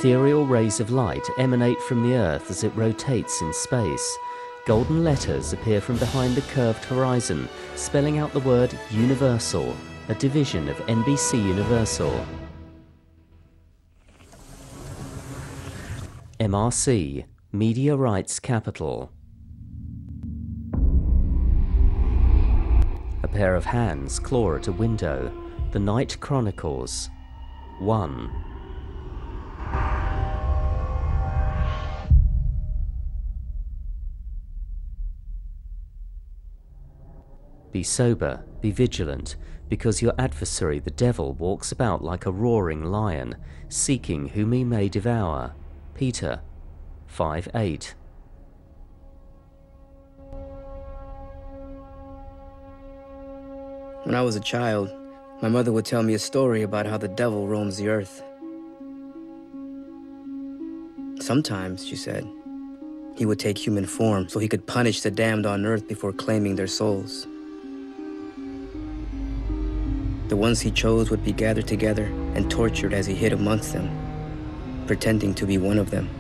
Ethereal rays of light emanate from the Earth as it rotates in space. Golden letters appear from behind the curved horizon, spelling out the word Universal, a division of NBC Universal. MRC, Media Rights Capital. A pair of hands claw at a window. The Night Chronicles. 1. Be sober, be vigilant, because your adversary the devil walks about like a roaring lion, seeking whom he may devour. Peter 5:8. When I was a child, my mother would tell me a story about how the devil roams the earth. Sometimes, she said, he would take human form so he could punish the damned on earth before claiming their souls. The ones he chose would be gathered together and tortured as he hid amongst them, pretending to be one of them.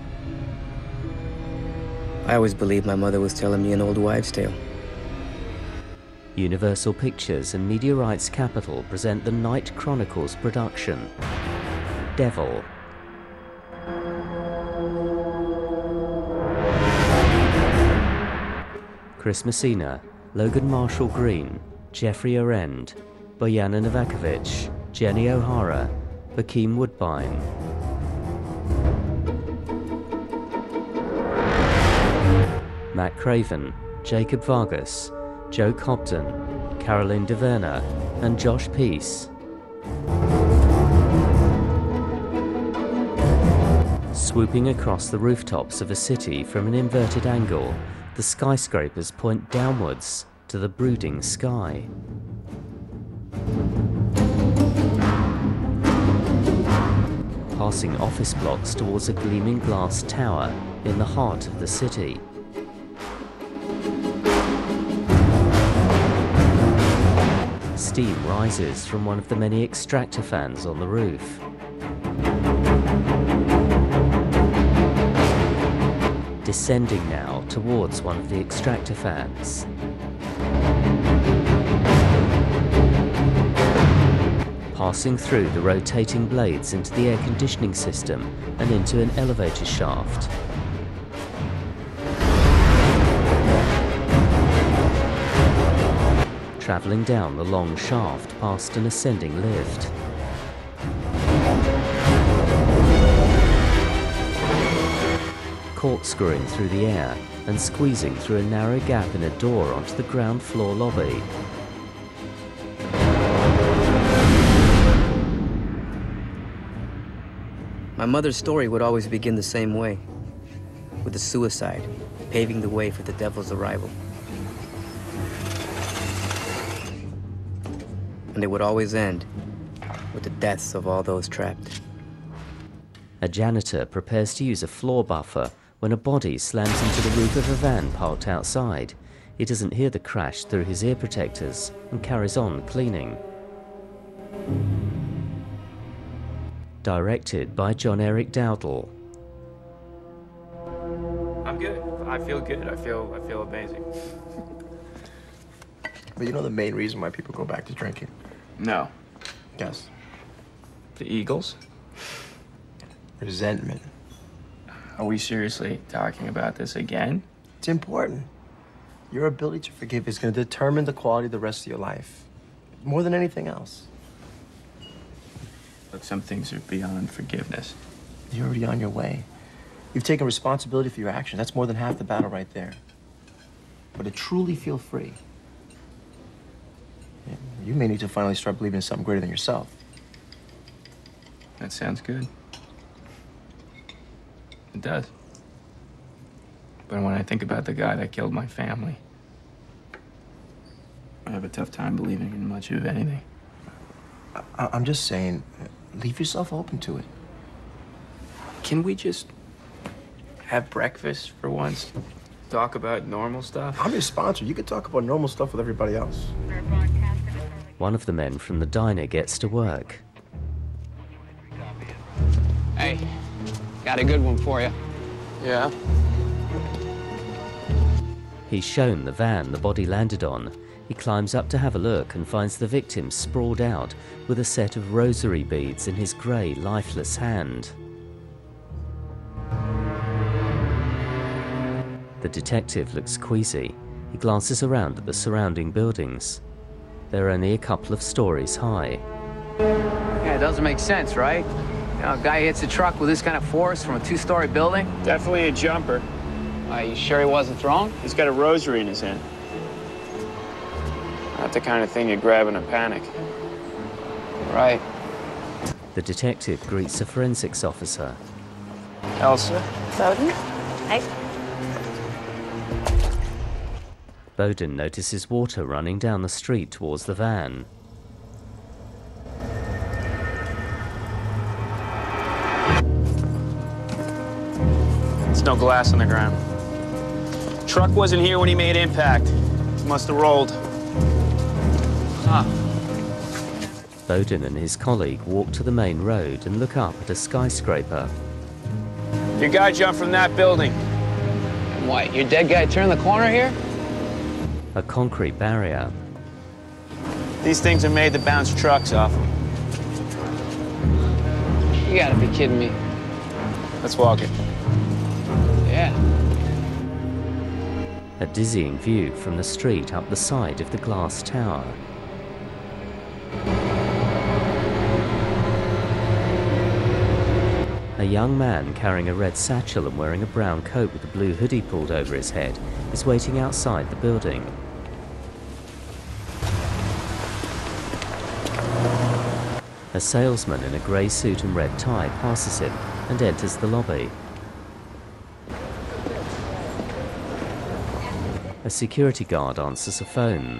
I always believed my mother was telling me an old wives' tale. Universal Pictures and Media Rights Capital present the Night Chronicles production, Devil. Chris Messina, Logan Marshall Green, Jeffrey Arend, Bojana Novakovic, Jenny O'Hara, Hakeem Woodbine. Matt Craven, Jacob Vargas, Joe Cobden, Caroline DeVerna, and Josh Peace. Swooping across the rooftops of a city from an inverted angle, the skyscrapers point downwards to the brooding sky. Passing office blocks towards a gleaming glass tower in the heart of the city. Steam rises from one of the many extractor fans on the roof. Descending now towards one of the extractor fans. Passing through the rotating blades into the air conditioning system and into an elevator shaft. Travelling down the long shaft past an ascending lift. Corkscrewing through the air and squeezing through a narrow gap in a door onto the ground floor lobby. My mother's story would always begin the same way, with a suicide paving the way for the devil's arrival. And it would always end with the deaths of all those trapped. A janitor prepares to use a floor buffer when a body slams into the roof of a van parked outside. He doesn't hear the crash through his ear protectors and carries on cleaning. Directed by John Eric Dowdle. I'm good. I feel good. I feel amazing. But you know the main reason why people go back to drinking? No. Yes. The Eagles? Resentment. Are we seriously talking about this again? It's important. Your ability to forgive is going to determine the quality of the rest of your life. More than anything else. Look, some things are beyond forgiveness. You're already on your way. You've taken responsibility for your actions. That's more than half the battle right there. But to truly feel free, you may need to finally start believing in something greater than yourself. That sounds good. It does. But when I think about the guy that killed my family, I have a tough time believing in much of anything. I'm just saying, leave yourself open to it. Can we just have breakfast for once? Talk about normal stuff? I'm your sponsor. You can talk about normal stuff with everybody else. One of the men from the diner gets to work. Hey, Got a good one for you. Yeah? He's shown the van the body landed on. He climbs up to have a look and finds the victim sprawled out with a set of rosary beads in his grey, lifeless hand. The detective looks queasy. He glances around at the surrounding buildings. They're only a couple of stories high. Yeah, it doesn't make sense, right? You know, a guy hits a truck with this kind of force from a 2-story building. Definitely a jumper. Are you sure he wasn't thrown? He's got a rosary in his hand. Not the kind of thing you grab in a panic. Right. The detective greets a forensics officer. Elsa? Bowden? Hi. Bowden notices water running down the street towards the van. There's no glass on the ground. Truck wasn't here when he made impact. He must have rolled. Huh. Bowden and his colleague walk to the main road and look up at a skyscraper. Your guy jumped from that building. What, your dead guy turned the corner here? A concrete barrier. These things are made to bounce trucks off them. You gotta be kidding me. Let's walk it. Yeah. A dizzying view from the street up the side of the glass tower. A young man carrying a red satchel and wearing a brown coat with a blue hoodie pulled over his head is waiting outside the building. A salesman in a grey suit and red tie passes him and enters the lobby. A security guard answers a phone.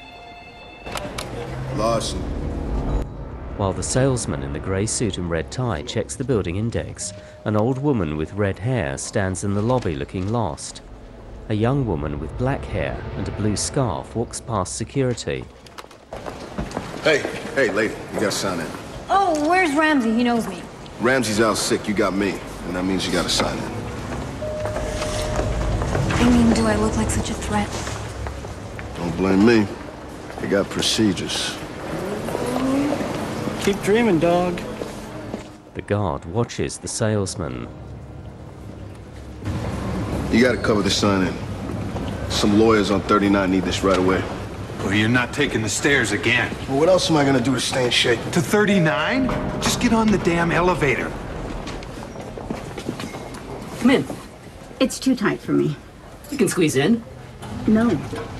Larson. While the salesman in the grey suit and red tie checks the building index, an old woman with red hair stands in the lobby looking lost. A young woman with black hair and a blue scarf walks past security. Hey, lady, you gotta sign in. Oh, where's Ramsey? He knows me. Ramsey's out sick, you got me, and that means you gotta sign in. I mean, do I look like such a threat? Don't blame me. They got procedures. Keep dreaming, dog. The guard watches the salesman. You gotta cover the sign in. Some lawyers on 39 need this right away. Well, you're not taking the stairs again. Well, what else am I gonna do to stay in shape? To 39? Just get on the damn elevator. Come in. It's too tight for me. You can squeeze in. No.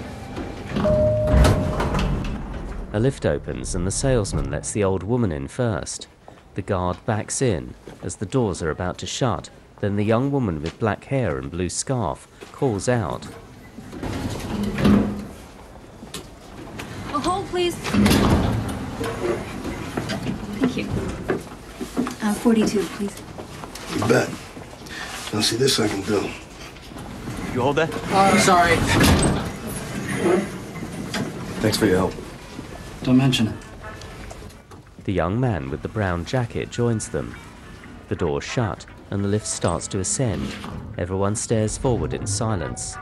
A lift opens and the salesman lets the old woman in first. The guard backs in as the doors are about to shut. Then the young woman with black hair and blue scarf calls out. A hold, please. Thank you. 42, please. You bet. Now see this I can do. You hold that? Sorry. Thanks for your help. Don't mention it. The young man with the brown jacket joins them. The doors shut and the lift starts to ascend. Everyone stares forward in silence.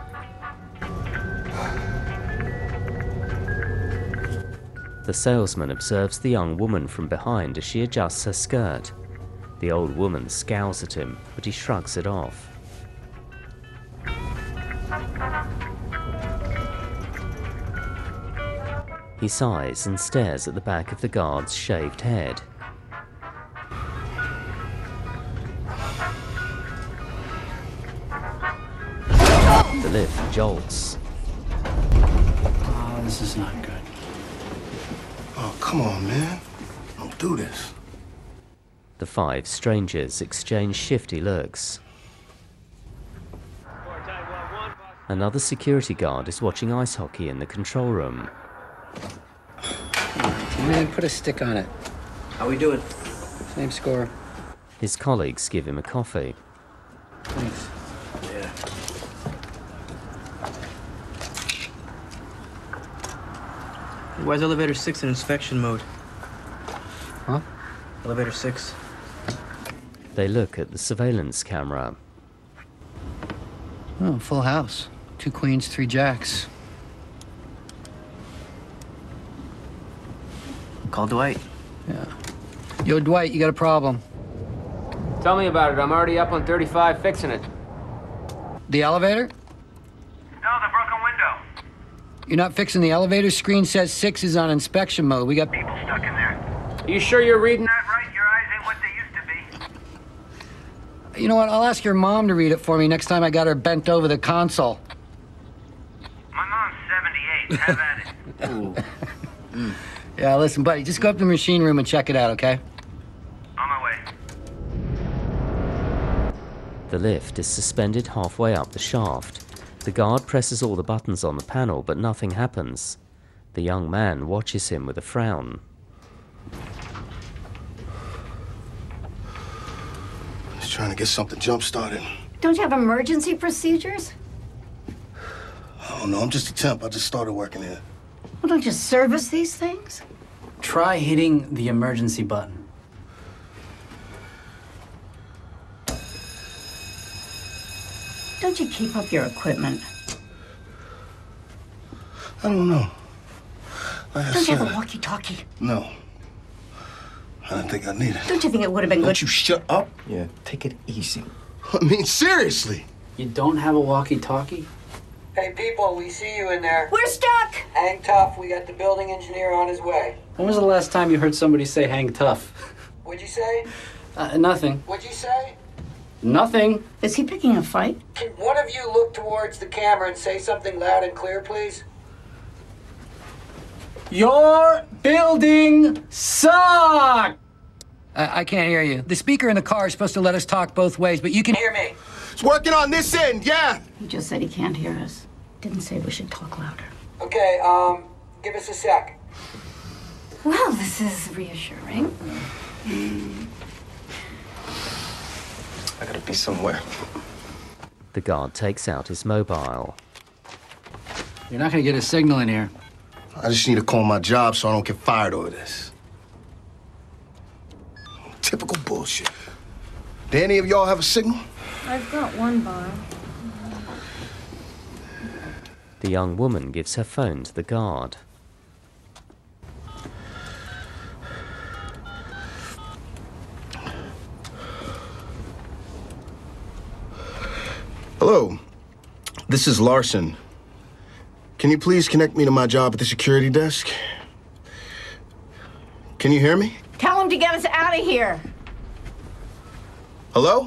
The salesman observes the young woman from behind as she adjusts her skirt. The old woman scowls at him, but he shrugs it off. He sighs and stares at the back of the guard's shaved head. The lift jolts. Oh, this is not good. Oh, come on, man. Don't do this. The five strangers exchange shifty looks. Another security guard is watching ice hockey in the control room. Man, put a stick on it. How we doing? Same score. His colleagues give him a coffee. Thanks. Yeah. Why is elevator 6 in inspection mode? Huh? Elevator 6. They look at the surveillance camera. Oh, full house. 2 queens, 3 jacks. Call Dwight. Yeah. Yo, Dwight, you got a problem. Tell me about it. I'm already up on 35 fixing it. The elevator? No, the broken window. You're not fixing the elevator? Screen says 6 is on inspection mode. We got People stuck in there. Are you sure you're reading? Not right. Your eyes ain't what they used to be. You know what? I'll ask your mom to read it for me next time I got her bent over the console. My mom's 78. Have at it. Yeah, listen, buddy, just go up to the machine room and check it out, okay? On my way. The lift is suspended halfway up the shaft. The guard presses all the buttons on the panel, but nothing happens. The young man watches him with a frown. Just trying to get something jump-started. Don't you have emergency procedures? I don't know, I'm just a temp. I just started working here. Well, don't you service these things? Try hitting the emergency button. Don't you keep up your equipment? I don't know. Like I Don't you said, have a walkie-talkie? No. I didn't think I needed it. Don't you think it would have been good? Don't you shut up? Yeah, take it easy. I mean, seriously. You don't have a walkie-talkie? Hey, people, we see you in there. We're stuck! Hang tough. We got the building engineer on his way. When was the last time you heard somebody say hang tough? What'd you say? Nothing. What'd you say? Nothing. Is he picking a fight? Can one of you look towards the camera and say something loud and clear, please? Your building sucks! I can't hear you. The speaker in the car is supposed to let us talk both ways, but you can Hear me. It's working on this end, yeah. He just said he can't hear us. Didn't say we should talk louder. Okay, give us a sec. Well, this is reassuring. I gotta be somewhere. The guard takes out his mobile. You're not gonna get a signal in here. I just need to call my job so I don't get fired over this. Typical bullshit. Do any of y'all have a signal? I've got one bar. The young woman gives her phone to the guard. Hello, this is Larson. Can you please connect me to my job at the security desk? Can you hear me? Tell him to get us out of here. Hello?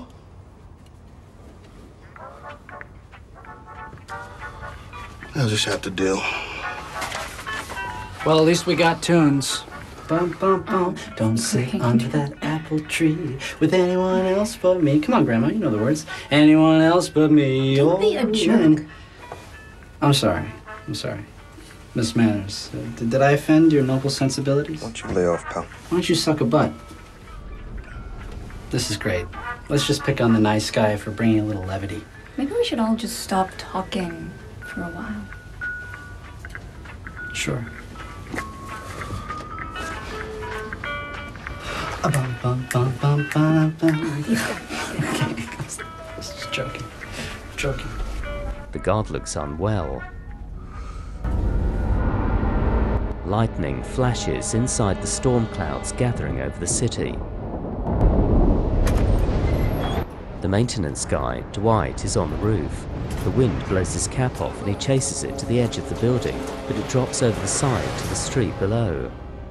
I'll just have to deal. Well, at least we got tunes. Bum, bum, bum. Don't sit under that apple tree with anyone else but me. Come on, Grandma, you know the words. Anyone else but me. Don't be a jerk. I'm sorry. I'm sorry. Miss Manners, did I offend your noble sensibilities? Why don't you lay off, pal? Why don't you suck a butt? This is great. Let's just pick on the nice guy for bringing a little levity. Maybe we should all just stop talking for a while. Sure. Bum, bum, bum, bum, bum, bum. Okay, just joking. Joking. The guard looks unwell. Lightning flashes inside the storm clouds gathering over the city. The maintenance guy, Dwight, is on the roof. The wind blows his cap off and he chases it to the edge of the building, but it drops over the side to the street below.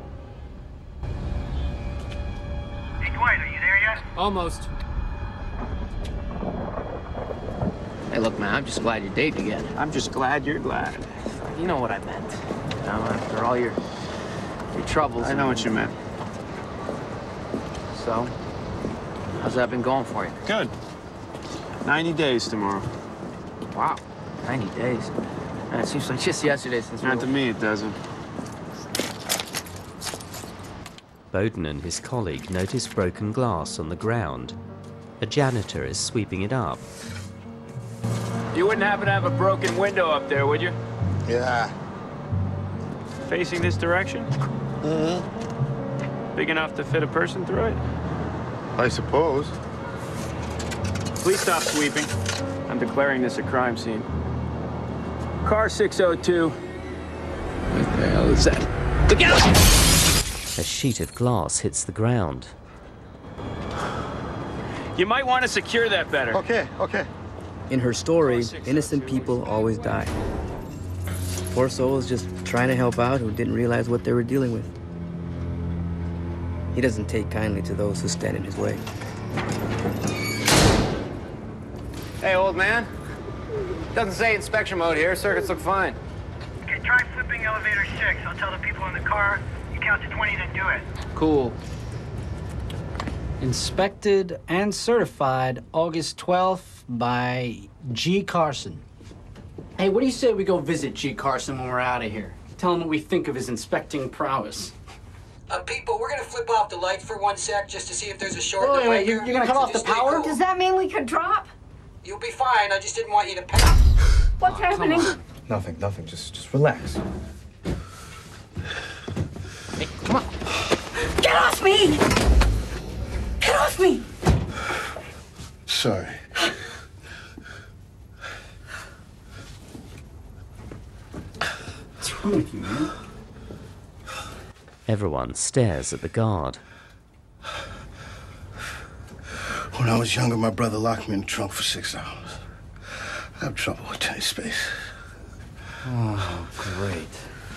Hey, Dwight, are you there yet? Almost. Hey, look, man, I'm just glad you're dating again. I'm just glad you're glad. You know what I meant. You know, after all your troubles. I know what you meant. So, how's that been going for you? Good. 90 days tomorrow. Wow, 90 days. Man, it seems like just yesterday since we Not to me, it doesn't. Bowden and his colleague notice broken glass on the ground. A janitor is sweeping it up. You wouldn't happen to have a broken window up there, would you? Yeah. Facing this direction? Mm-hmm. Big enough to fit a person through it? I suppose. Please stop sweeping. I'm declaring this a crime scene. Car 602. What the hell is that? Look out! A sheet of glass hits the ground. You might want to secure that better. Okay. In her story, innocent people always die. Poor souls just trying to help out who didn't realize what they were dealing with. He doesn't take kindly to those who stand in his way. Hey, old man. Doesn't say inspection mode here. Circuits look fine. Okay, try flipping elevator 6. I'll tell the people in the car. You count to 20, then do it. Cool. Inspected and certified August 12th by G. Carson. Hey, what do you say we go visit G. Carson when we're out of here? Tell him what we think of his inspecting prowess. People, we're gonna flip off the lights for 1 sec just to see if there's a short. Wait, you're gonna cut off the power? Does that mean we could drop? You'll be fine. I just didn't want you to panic. What's happening? Nothing. Just relax. Hey, come on. Get off me! Get off me! Sorry. What's wrong with you, man? Everyone stares at the guard. When I was younger, my brother locked me in the trunk for 6 hours. I have trouble with tight space. Oh, great.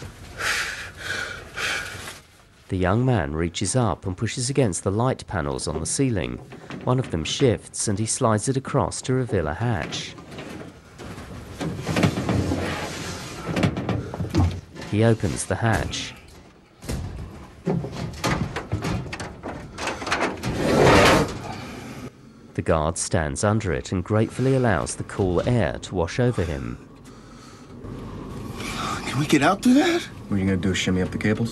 The young man reaches up and pushes against the light panels on the ceiling. One of them shifts and he slides it across to reveal a hatch. He opens the hatch. The guard stands under it and gratefully allows the cool air to wash over him. Can we get out through that? What are you gonna do, shimmy up the cables?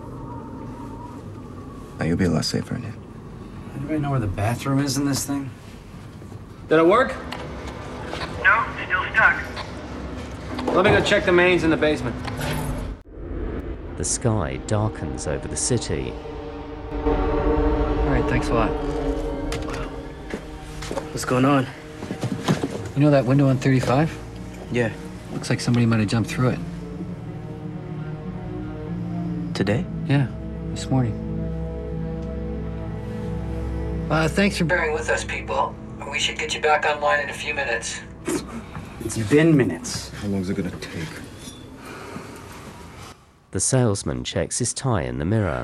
Now you'll be a lot safer in here. Anybody know where the bathroom is in this thing? Did it work? No, still stuck. Let me go check the mains in the basement. The sky darkens over the city. All right, thanks a lot. What's going on? You know that window on 35? Yeah. Looks like somebody might have jumped through it. Today? Yeah, this morning. Thanks for Bearing with us, people. We should get you back online in a few minutes. It's been minutes. How long is it gonna take? The salesman checks his tie in the mirror.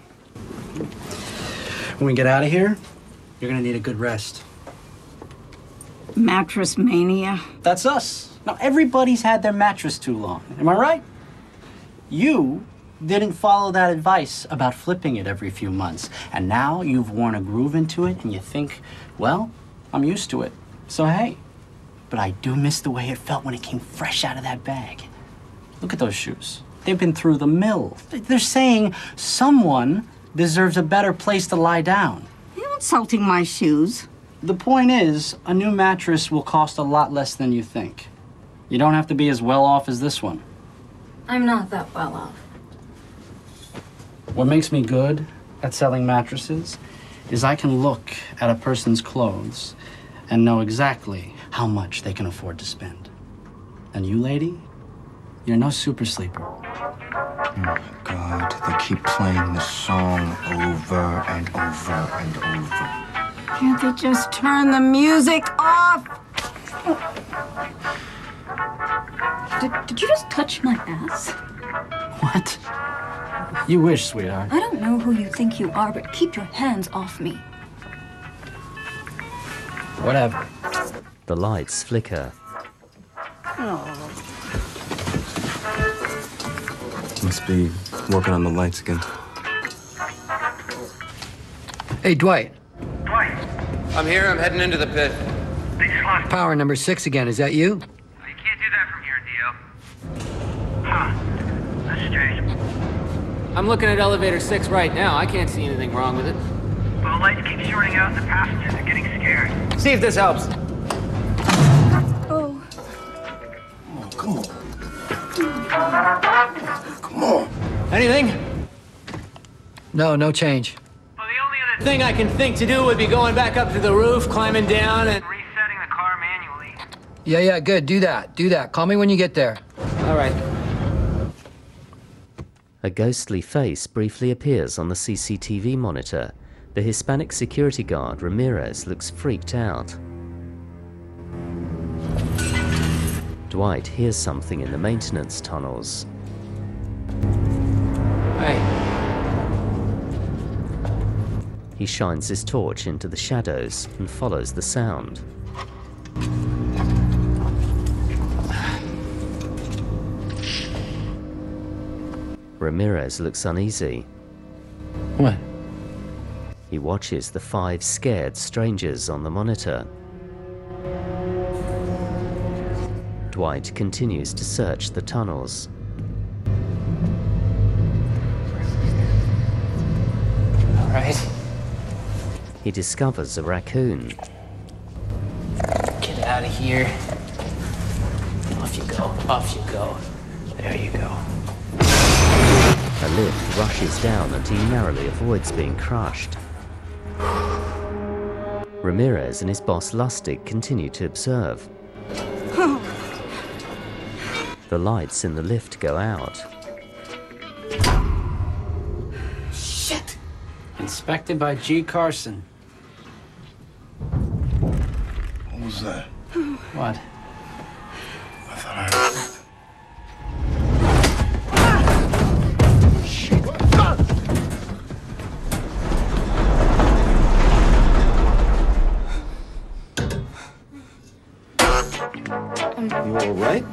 When we get out of here, you're gonna need a good rest. Mattress mania. That's us. Now, everybody's had their mattress too long. Am I right? You didn't follow that advice about flipping it every few months. And now you've worn a groove into it and you think, well, I'm used to it. So, hey. But I do miss the way it felt when it came fresh out of that bag. Look at those shoes. They've been through the mill. They're saying someone deserves a better place to lie down. You're insulting my shoes. The point is, a new mattress will cost a lot less than you think. You don't have to be as well off as this one. I'm not that well off. What makes me good at selling mattresses is I can look at a person's clothes and know exactly how much they can afford to spend. And you, lady, you're no super sleeper. Oh my God, they keep playing this song over and over and over. Can't they just turn the music off? Did you just touch my ass? What? You wish, sweetheart. I don't know who you think you are, but keep your hands off me. Whatever. The lights flicker. Oh. Must be working on the lights again. Hey, Dwight. Dwight, I'm here. I'm heading into the pit. they just lost. Power number 6 again. Is that you? You can't do that from here, Dio. Huh. That's strange. I'm looking at elevator 6 right now. I can't see anything wrong with it. Well, the lights keep shorting out and the passengers are getting scared. See if this helps. Oh. Oh, come on. Come on. Anything? No, no change. Well, the only other Thing I can think to do would be going back up to the roof, climbing down, and... reset Yeah, good. Do that. Do that. Call me when you get there. All right. A ghostly face briefly appears on the CCTV monitor. The Hispanic security guard, Ramirez, looks freaked out. Dwight hears something in the maintenance tunnels. Hey. He shines his torch into the shadows and follows the sound. Ramirez looks uneasy. What? He watches the 5 scared strangers on the monitor. Dwight continues to search the tunnels. All right. He discovers a raccoon. Get out of here. Off you go. Off you go. There you go. A lift rushes down and he narrowly avoids being crushed. Ramirez and his boss Lustig continue to observe. The lights in the lift go out. Shit! Inspected by G. Carson. What was that? What? I thought I heard. You all right?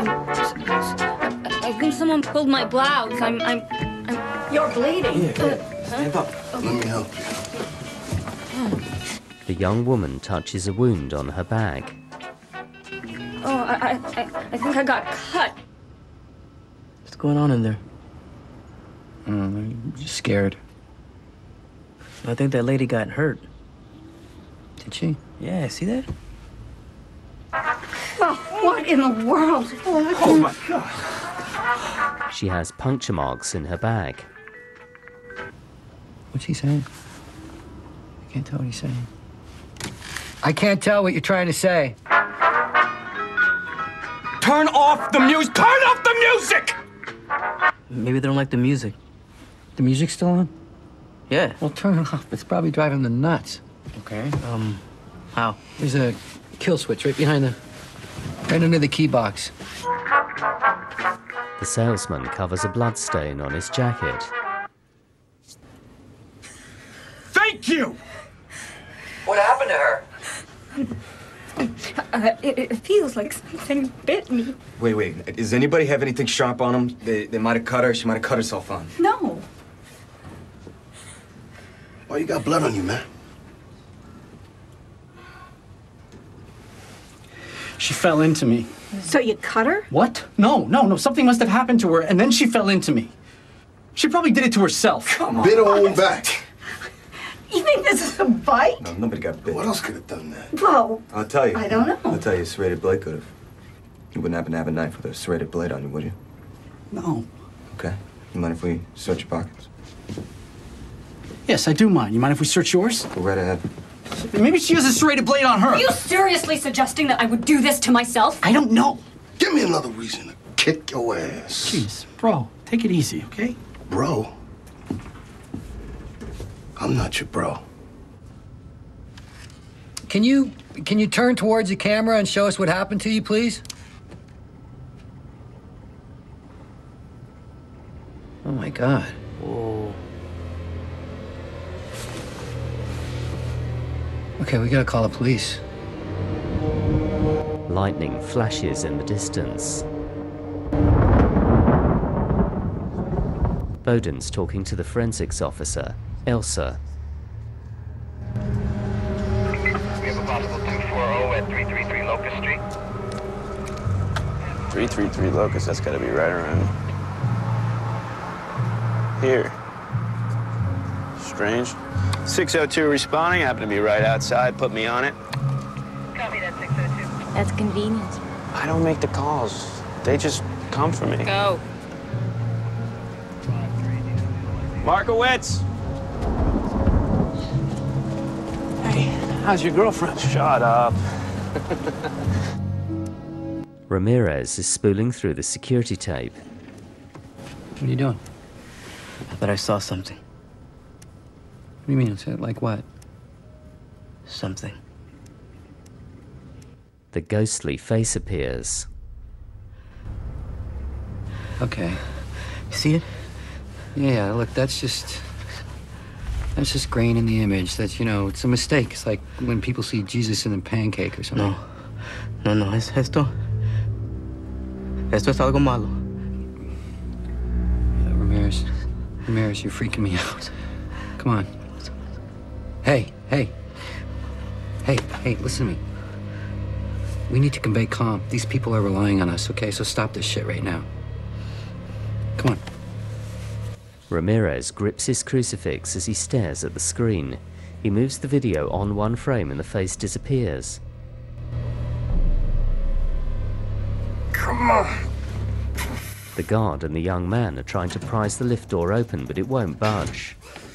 I think someone pulled my blouse. You're bleeding. Stand up. Let me help you. The young woman touches a wound on her bag. Oh, I think I got cut. What's going on in there? I'm just scared. I think that lady got hurt. Did she? Yeah, see that? Oh, what in the world? Oh my God. She has puncture marks in her bag. What's he saying? I can't tell what he's saying. I can't tell what you're trying to say. Turn off the music! Turn off the music! Maybe they don't like the music. The music's still on? Yeah. Well, turn it off. It's probably driving them nuts. Okay. How? There's a kill switch right under the key box. The salesman covers a blood stain on his jacket. Thank you! What happened to her? It feels like something bit me. Wait. Does anybody have anything sharp on them? They might have cut her. She might have cut herself on. No. Why you got blood on you, man? She fell into me. So you cut her? What? No. Something must have happened to her, and then she fell into me. She probably did it to herself. Come on. Bit her own back. You think this is a bite? No, nobody got bit. What else could have done that? Well, I'll tell you. I don't know. I'll tell you, a serrated blade could have. You wouldn't happen to have a knife with a serrated blade on you, would you? No. Okay. You mind if we search your pockets? Yes, I do mind. You mind if we search yours? Go right ahead. Maybe she has a serrated blade on her. Are you seriously suggesting that I would do this to myself? I don't know. Give me another reason to kick your ass. Jeez, bro, take it easy, okay? Bro? I'm not your bro. Can you turn towards the camera and show us what happened to you, please? Oh my God. Whoa. Okay, we gotta call the police. Lightning flashes in the distance. Bowden's talking to the forensics officer, Elsa. We have a possible 240 at 333 Locust Street. 333 Locust, that's gotta be right around here. Strange. 602 responding, happened to be right outside, put me on it. Copy that 602. That's convenient. I don't make the calls. They just come for me. Go. Markowitz! Hey, how's your girlfriend? Shut up. Ramirez is spooling through the security tape. What are you doing? I thought I saw something. What do you mean? Like what? Something. The ghostly face appears. Okay. See it? Yeah, look, that's just grain in the image. That's, you know, it's a mistake. It's like when people see Jesus in a pancake or something. No, esto es algo malo. Ramirez, you're freaking me out. Come on. Hey, listen to me. We need to convey calm. These people are relying on us, okay? So stop this shit right now. Come on. Ramirez grips his crucifix as he stares at the screen. He moves the video on one frame and the face disappears. Come on. The guard and the young man are trying to prise the lift door open, but it won't budge.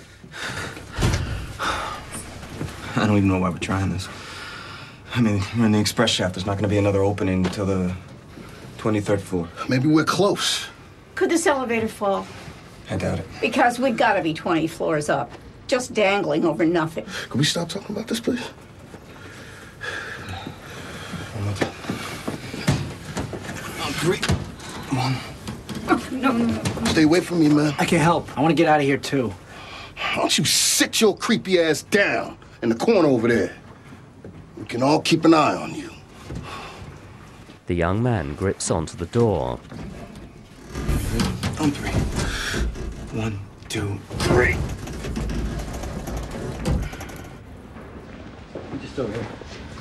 I don't even know why we're trying this. I mean, we're in the express shaft. There's not going to be another opening until the 23rd floor. Maybe we're close. Could this elevator fall? I doubt it. Because we gotta be 20 floors up. Just dangling over nothing. Can we stop talking about this, please? On 3. Come on. Oh, no. Stay away from me, man. I can help. I want to get out of here, too. Why don't you sit your creepy ass down in the corner over there? We can all keep an eye on you. The young man grips onto the door. On 3. 1, 2, 3. Just over here.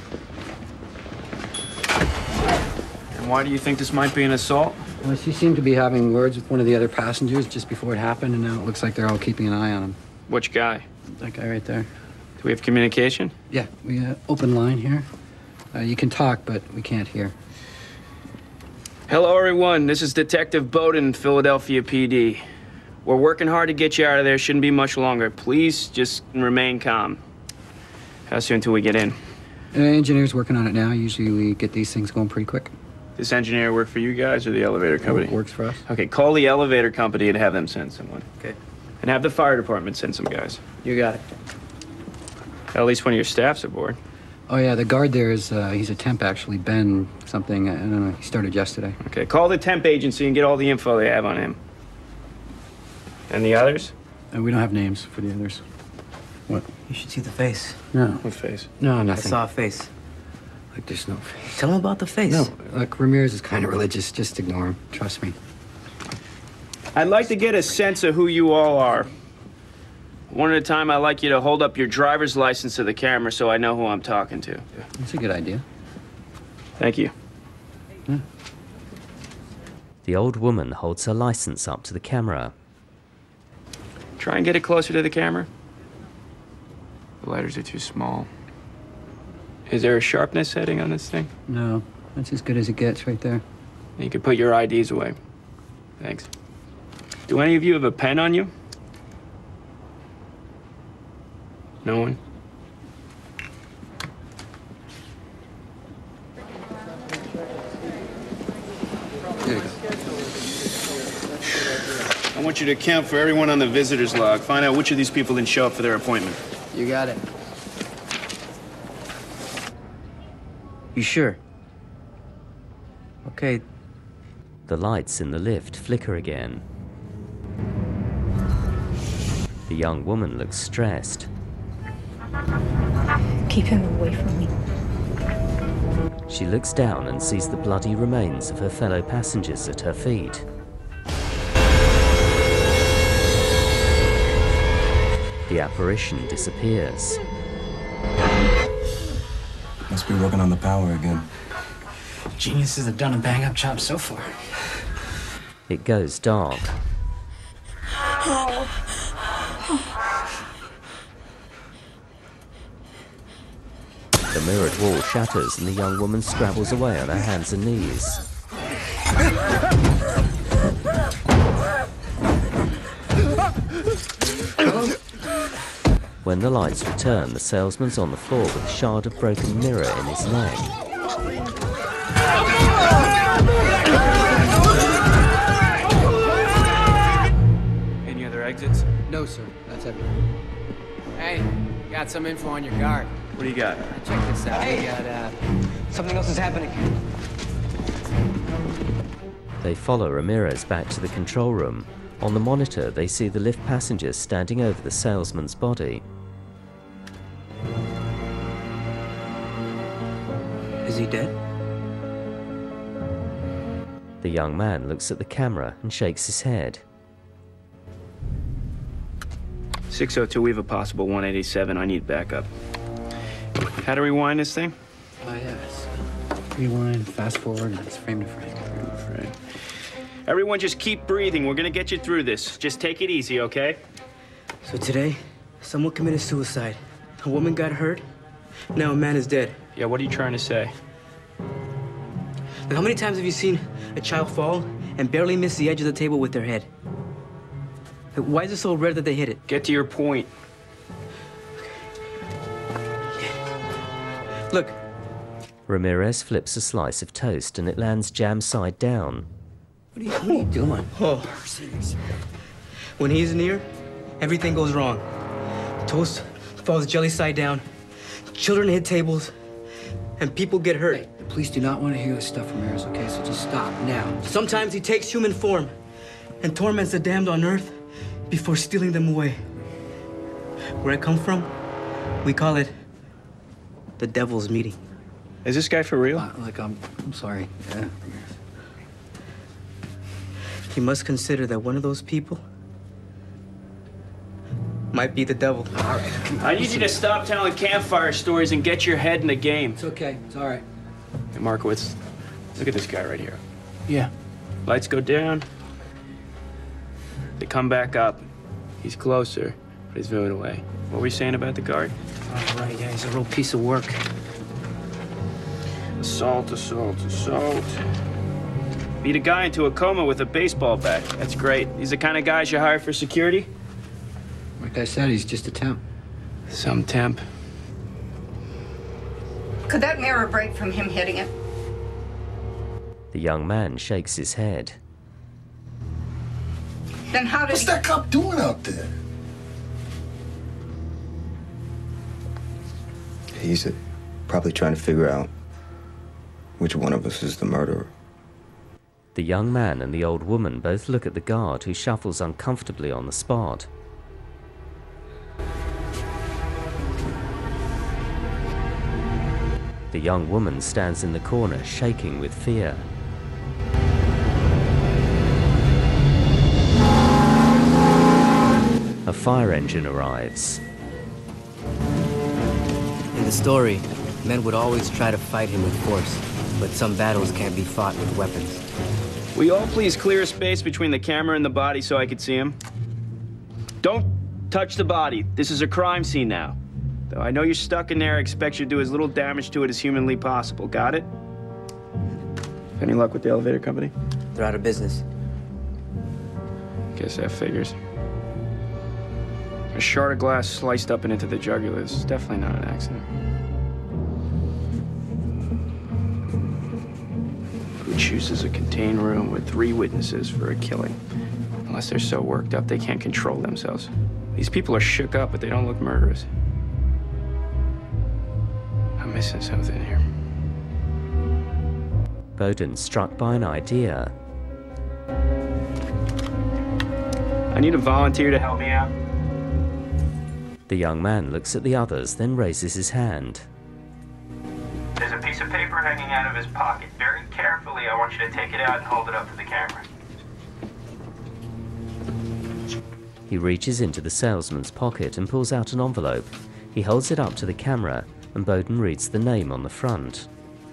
And why do you think this might be an assault? Well, she seemed to be having words with one of the other passengers just before it happened, and now it looks like they're all keeping an eye on him. Which guy? That guy right there. Do we have communication? Yeah, we open line here. You can talk, but we can't hear. Hello, everyone. This is Detective Bowden, Philadelphia PD. We're working hard to get you out of there. Shouldn't be much longer. Please just remain calm. How soon till we get in? Engineer's working on it now. Usually we get these things going pretty quick. This engineer work for you guys or the elevator company? Works for us. Okay, call the elevator company and have them send someone. Okay. And have the fire department send some guys. You got it. At least one of your staff's aboard. Oh, yeah, the guard there is, he's a temp, actually. Ben something, I don't know, he started yesterday. Okay, call the temp agency and get all the info they have on him. And the others? We don't have names for the others. What? You should see the face. No. What face? No, I nothing. saw a face. Like, there's no face. Tell him about the face. No, like, Ramirez is kind of religious. Just ignore him. Trust me. I'd like to get a sense of who you all are. One at a time, I'd like you to hold up your driver's license to the camera so I know who I'm talking to. That's a good idea. Thank you. Yeah. The old woman holds her license up to the camera. Try and get it closer to the camera. The letters are too small. Is there a sharpness setting on this thing? No, that's as good as it gets right there. You can put your IDs away. Thanks. Do any of you have a pen on you? No one? There you go. I want you to account for everyone on the visitor's log. Find out which of these people didn't show up for their appointment. You got it. You sure? Okay. The lights in the lift flicker again. The young woman looks stressed. Keep him away from me. She looks down and sees the bloody remains of her fellow passengers at her feet. The apparition disappears. Must be working on the power again. Geniuses have done a bang-up job so far. It goes dark. The mirrored wall shatters and the young woman scrabbles away on her hands and knees. When the lights return, the salesman's on the floor with a shard of broken mirror in his neck. exits? No, sir. That's everything. Hey, got some info on your guard. What do you got? Check this out. Hey. We got, Something else is happening. They follow Ramirez back to the control room. On the monitor, they see the lift passengers standing over the salesman's body. Is he dead? The young man looks at the camera and shakes his head. 602, we have a possible 187. I need backup. How to rewind this thing? Yes. Rewind, fast forward, and it's frame to frame. Right. Everyone just keep breathing. We're gonna get you through this. Just take it easy, okay? So today, someone committed suicide. A woman got hurt. Now a man is dead. Yeah, what are you trying to say? Like, how many times have you seen a child fall and barely miss the edge of the table with their head? Like, why is it so rare that they hit it? Get to your point. Look. Ramirez flips a slice of toast and it lands jam side down. What are you doing? Oh. When he's near, everything goes wrong. The toast falls jelly side down. Children hit tables, and people get hurt. Hey, the police do not want to hear this stuff from Ramirez, okay? So just stop now. Sometimes he takes human form and torments the damned on Earth before stealing them away. Where I come from, we call it the devil's meeting. Is this guy for real? I'm sorry. Yeah. You must consider that one of those people might be the devil. All right. I need you to stop telling campfire stories and get your head in the game. It's okay. It's all right. Hey, Markowitz, look at this guy right here. Yeah. Lights go down. They come back up. He's closer, but he's moving away. What were you saying about the guard? All right, yeah, he's a real piece of work. Assault, assault, assault. Beat a guy into a coma with a baseball bat. That's great. He's the kind of guys you hire for security? Like I said, he's just a temp. Some temp. Could that mirror break from him hitting it? The young man shakes his head. Then how did What's that cop doing out there? He's probably trying to figure out which one of us is the murderer. The young man and the old woman both look at the guard, who shuffles uncomfortably on the spot. The young woman stands in the corner, shaking with fear. A fire engine arrives. In the story, men would always try to fight him with force, but some battles can't be fought with weapons. Will you all please clear a space between the camera and the body so I can see him? Don't touch the body. This is a crime scene now. Though I know you're stuck in there, I expect you to do as little damage to it as humanly possible. Got it? Any luck with the elevator company? They're out of business. Guess that figures. A shard of glass sliced up and into the jugular. This is definitely not an accident. Who chooses a contained room with 3 witnesses for a killing? Unless they're so worked up they can't control themselves. These people are shook up, but they don't look murderous. I'm missing something here. Bowden's struck by an idea. I need a volunteer to help me out. The young man looks at the others, then raises his hand. There's a piece of paper hanging out of his pocket. Very carefully, I want you to take it out and hold it up to the camera. He reaches into the salesman's pocket and pulls out an envelope. He holds it up to the camera, and Bowden reads the name on the front.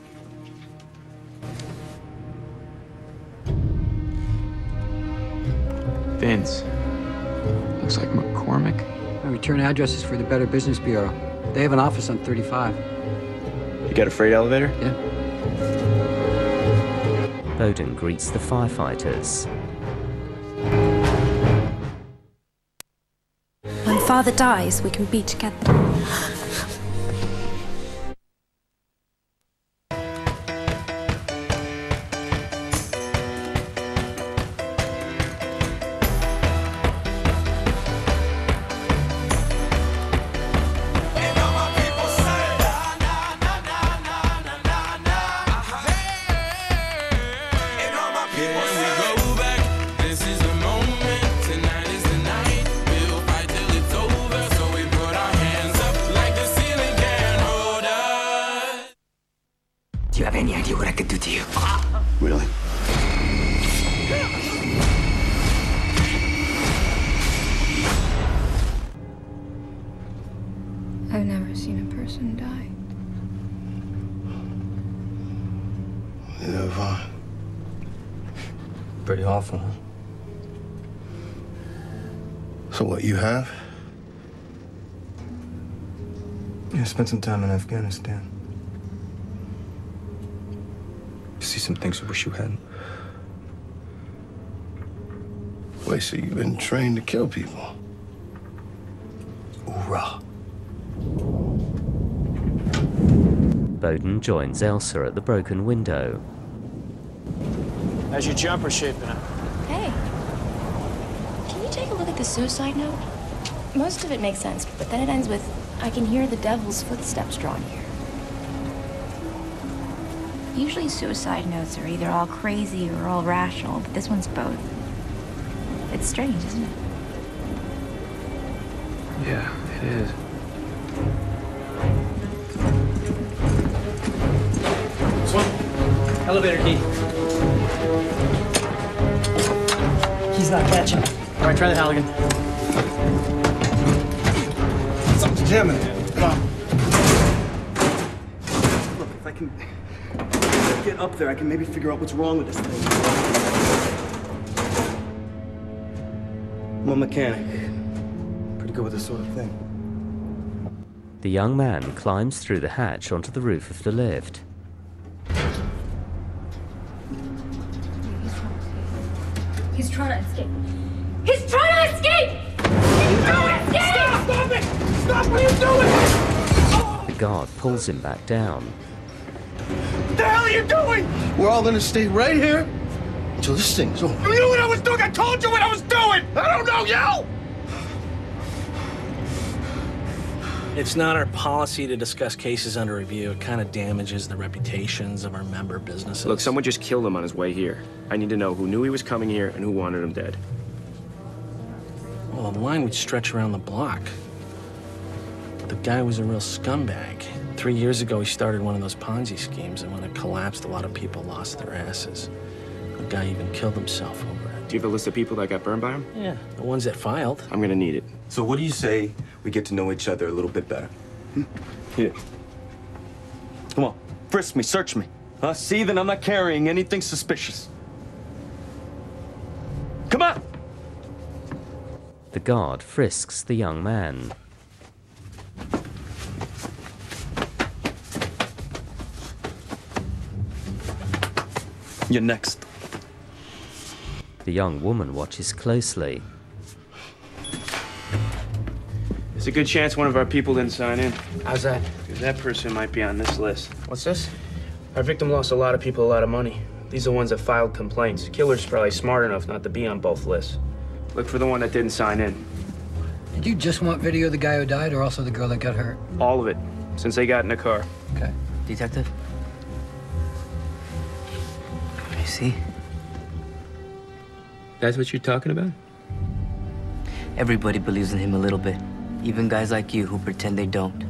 Vince. Looks like McCormick. I return addresses for the Better Business Bureau. They have an office on 35. You got a freight elevator? Yeah. Bowden greets the firefighters. When Father dies, we can be together. person died. Yeah, Vaughn. Pretty awful, huh? So what, you have? Yeah, I spent some time in Afghanistan. See some things I wish you hadn't. Wait, so you've been trained to kill people? Hoorah. Bowden joins Elsa at the broken window. How's your jumper shaping up? Hey, can you take a look at the suicide note? Most of it makes sense, but then it ends with, I can hear the devil's footsteps drawn here. Usually suicide notes are either all crazy or all rational, but this one's both. It's strange, isn't it? Yeah, it is. This one? Elevator key. He's not catching. All right, try the Halligan. Something's jamming it. Come on. Look, if I can get up there, I can maybe figure out what's wrong with this thing. I'm a mechanic. Pretty good with this sort of thing. The young man climbs through the hatch onto the roof of the lift. He's trying to escape. He's trying to escape! He's trying to escape! Stop it! Stop what you're doing! The guard pulls him back down. What the hell are you doing? We're all gonna stay right here until this thing's over. You knew what I was doing! I told you what I was doing! I don't know you! It's not our policy to discuss cases under review. It kind of damages the reputations of our member businesses. Look, someone just killed him on his way here. I need to know who knew he was coming here and who wanted him dead. Well, the line would stretch around the block. The guy was a real scumbag. 3 years ago, he started one of those Ponzi schemes, and when it collapsed, a lot of people lost their asses. The guy even killed himself over it. Do you have a list of people that got burned by him? Yeah, the ones that filed. I'm gonna need it. So what do you say we get to know each other a little bit better? Here. Come on, frisk me, search me. See that I'm not carrying anything suspicious. Come on! The guard frisks the young man. You're next. The young woman watches closely. There's a good chance one of our people didn't sign in. How's that? Because that person might be on this list. What's this? Our victim lost a lot of people a lot of money. These are the ones that filed complaints. Killer's probably smart enough not to be on both lists. Look for the one that didn't sign in. Did you just want video of the guy who died or also the girl that got hurt? All of it, since they got in the car. Okay. Detective? I see. That's what you're talking about? Everybody believes in him a little bit. Even guys like you who pretend they don't.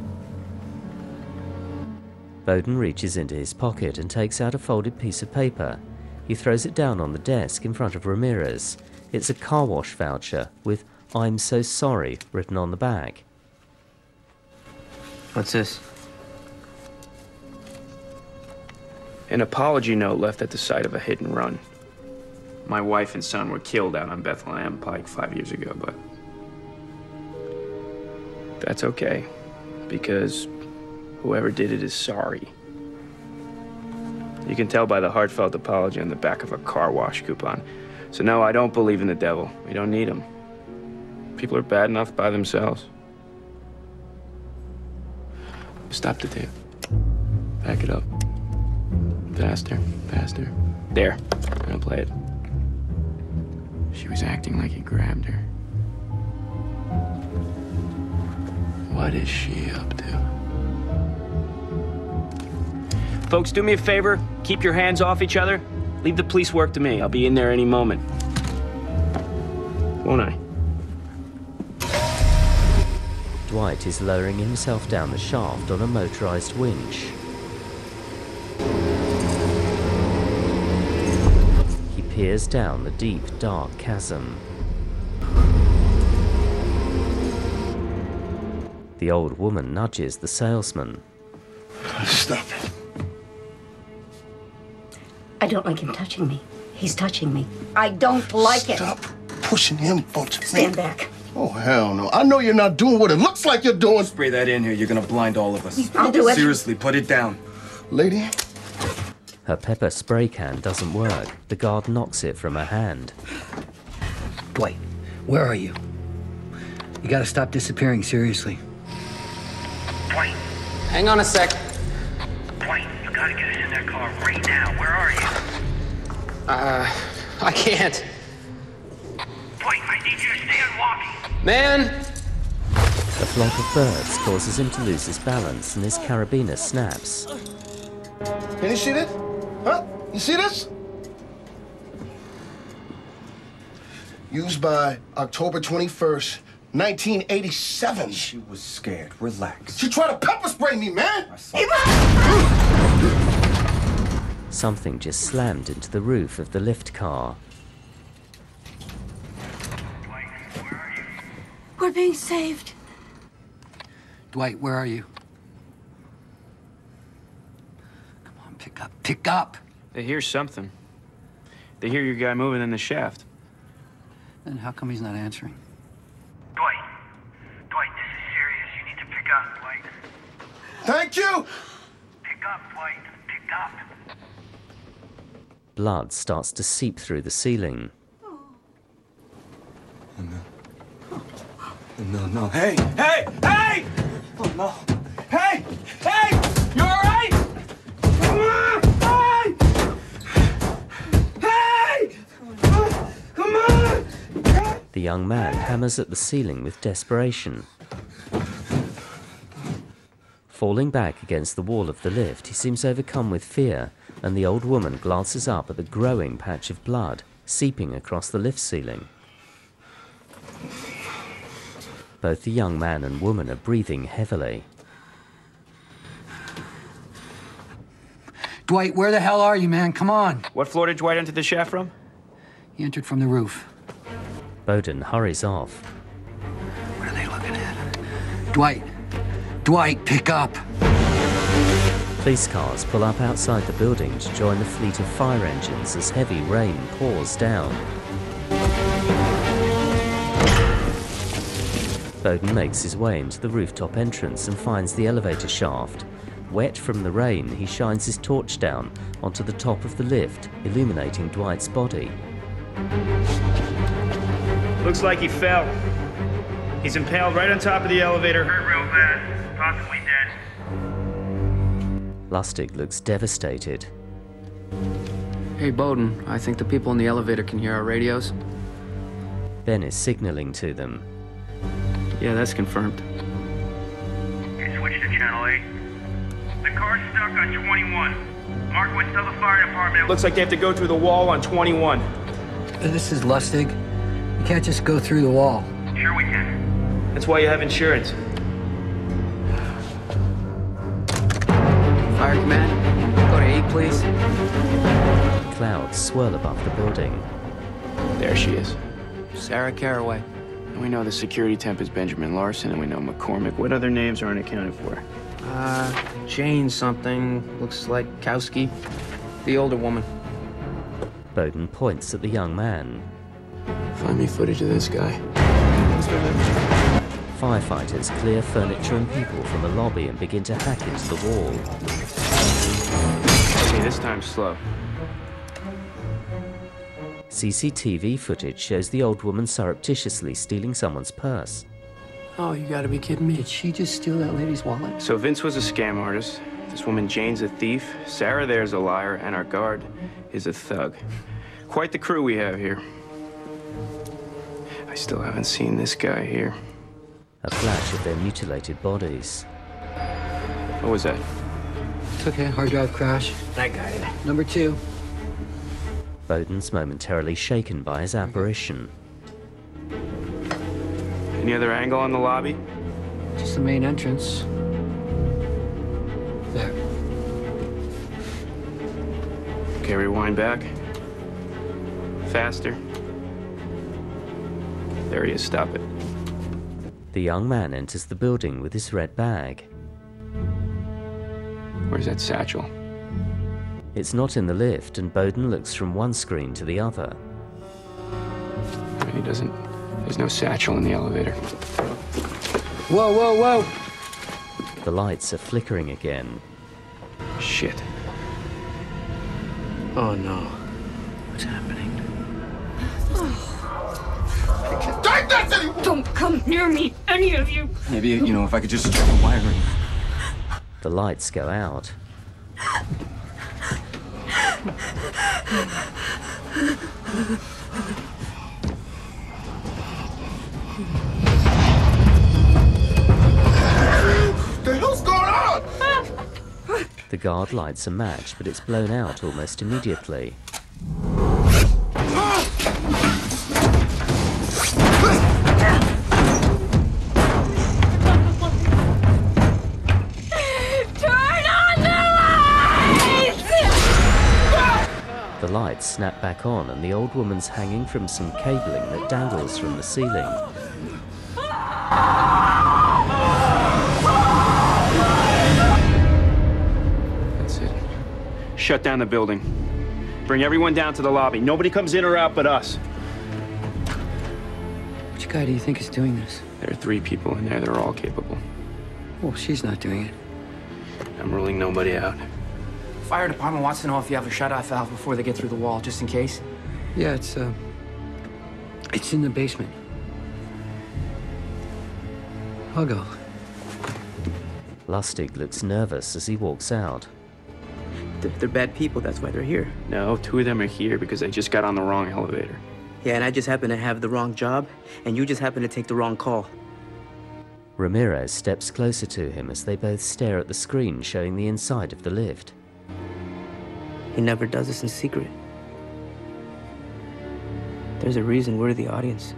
Bowden reaches into his pocket and takes out a folded piece of paper. He throws it down on the desk in front of Ramirez. It's a car wash voucher with "I'm so sorry" written on the back. What's this? An apology note left at the site of a hit and run. My wife and son were killed out on Bethlehem Pike 5 years ago, but that's okay, because whoever did it is sorry. You can tell by the heartfelt apology on the back of a car wash coupon. So no, I don't believe in the devil. We don't need him. People are bad enough by themselves. Stop the tape. Back it up. Faster, faster. There. I'm gonna play it. She was acting like he grabbed her. What is she up to? Folks, do me a favor. Keep your hands off each other. Leave the police work to me. I'll be in there any moment. Won't I? Dwight is lowering himself down the shaft on a motorized winch. He peers down the deep, dark chasm. The old woman nudges the salesman. Stop it. I don't like him touching me. He's touching me. I don't like it. Stop pushing him onto me. Stand back. Oh, hell no. I know you're not doing what it looks like you're doing. Spray that in here. You're gonna blind all of us. I'll do it. Seriously, put it down. Lady? Her pepper spray can doesn't work. The guard knocks it from her hand. Dwight, where are you? You gotta stop disappearing, seriously. Dwight. Hang on a sec. Dwight, you gotta get us in that car right now. Where are you? I can't. Dwight, I need you to stay on walking. Man! A flock of birds causes him to lose his balance and his carabiner snaps. Can you see this? Huh? You see this? Used by October 21st, 1987. She was scared. Relax. She tried to pepper spray me, man! Something just slammed into the roof of the lift car. We're being saved. Dwight, where are you? Come on, pick up. Pick up! They hear something. They hear your guy moving in the shaft. Then how come he's not answering? Dwight. Dwight, this is serious. You need to pick up, Dwight. Thank you! Pick up, Dwight. Pick up. Blood starts to seep through the ceiling. No. Hey! Hey! Hey! Oh, no. Hey! Hey! You all right? Come on! Hey! Hey! Come on! The young man hammers at the ceiling with desperation. Falling back against the wall of the lift, he seems overcome with fear, and the old woman glances up at the growing patch of blood seeping across the lift ceiling. Both the young man and woman are breathing heavily. Dwight, where the hell are you, man? Come on. What floor did Dwight enter the shaft from? He entered from the roof. Bowden hurries off. What are they looking at? Dwight! Dwight, pick up! Police cars pull up outside the building to join the fleet of fire engines as heavy rain pours down. Bowden makes his way into the rooftop entrance and finds the elevator shaft. Wet from the rain, he shines his torch down onto the top of the lift, illuminating Dwight's body. Looks like he fell. He's impaled right on top of the elevator. Hurt real bad. Possibly dead. Lustig looks devastated. Hey, Bowden, I think the people in the elevator can hear our radios. Ben is signaling to them. Yeah, that's confirmed. You switch to Channel 8. The car's stuck on 21. Mark would tell the fire department. Looks like they have to go through the wall on 21. This is Lustig. You can't just go through the wall. Sure we can. That's why you have insurance. Fire command, go to 8, please. Clouds swirl above the building. There she is. Sarah Caraway. We know the security temp is Benjamin Larson, and we know McCormick. What other names aren't accounted for? Jane something. Looks like Kowski. The older woman. Bowden points at the young man. Find me footage of this guy. Firefighters clear furniture and people from the lobby and begin to hack into the wall. Okay, this time's slow. CCTV footage shows the old woman surreptitiously stealing someone's purse. Oh, you gotta be kidding me. Did she just steal that lady's wallet? So Vince was a scam artist. This woman Jane's a thief. Sarah there's a liar, and our guard is a thug. Quite the crew we have here. I still haven't seen this guy here. A flash of their mutilated bodies. What was that? It's okay, hard drive crash. That guy. Number 2. Bowden's momentarily shaken by his apparition. Any other angle on the lobby? Just the main entrance. There. Okay, rewind back. Faster. There he is, stop it. The young man enters the building with his red bag. Where's that satchel? It's not in the lift, and Bowden looks from one screen to the other. There's no satchel in the elevator. Whoa, whoa, whoa! The lights are flickering again. Shit. Oh no. What's happening? Take that thing! Don't come near me, any of you. Maybe, you know, if I could just check the wiring. The lights go out. The hell's going on? The guard lights a match, but it's blown out almost immediately. The lights snap back on, and the old woman's hanging from some cabling that dangles from the ceiling. That's it. Shut down the building. Bring everyone down to the lobby. Nobody comes in or out but us. Which guy do you think is doing this? There are 3 people in there. They're all capable. Well, she's not doing it. I'm ruling nobody out. Fire department wants to know if you have a shut-off valve before they get through the wall, just in case. Yeah, it's in the basement. I'll go. Lustig looks nervous as he walks out. They're bad people, that's why they're here. No, 2 of them are here because they just got on the wrong elevator. Yeah, and I just happen to have the wrong job, and you just happen to take the wrong call. Ramirez steps closer to him as they both stare at the screen showing the inside of the lift. He never does this in secret. There's a reason we're the audience.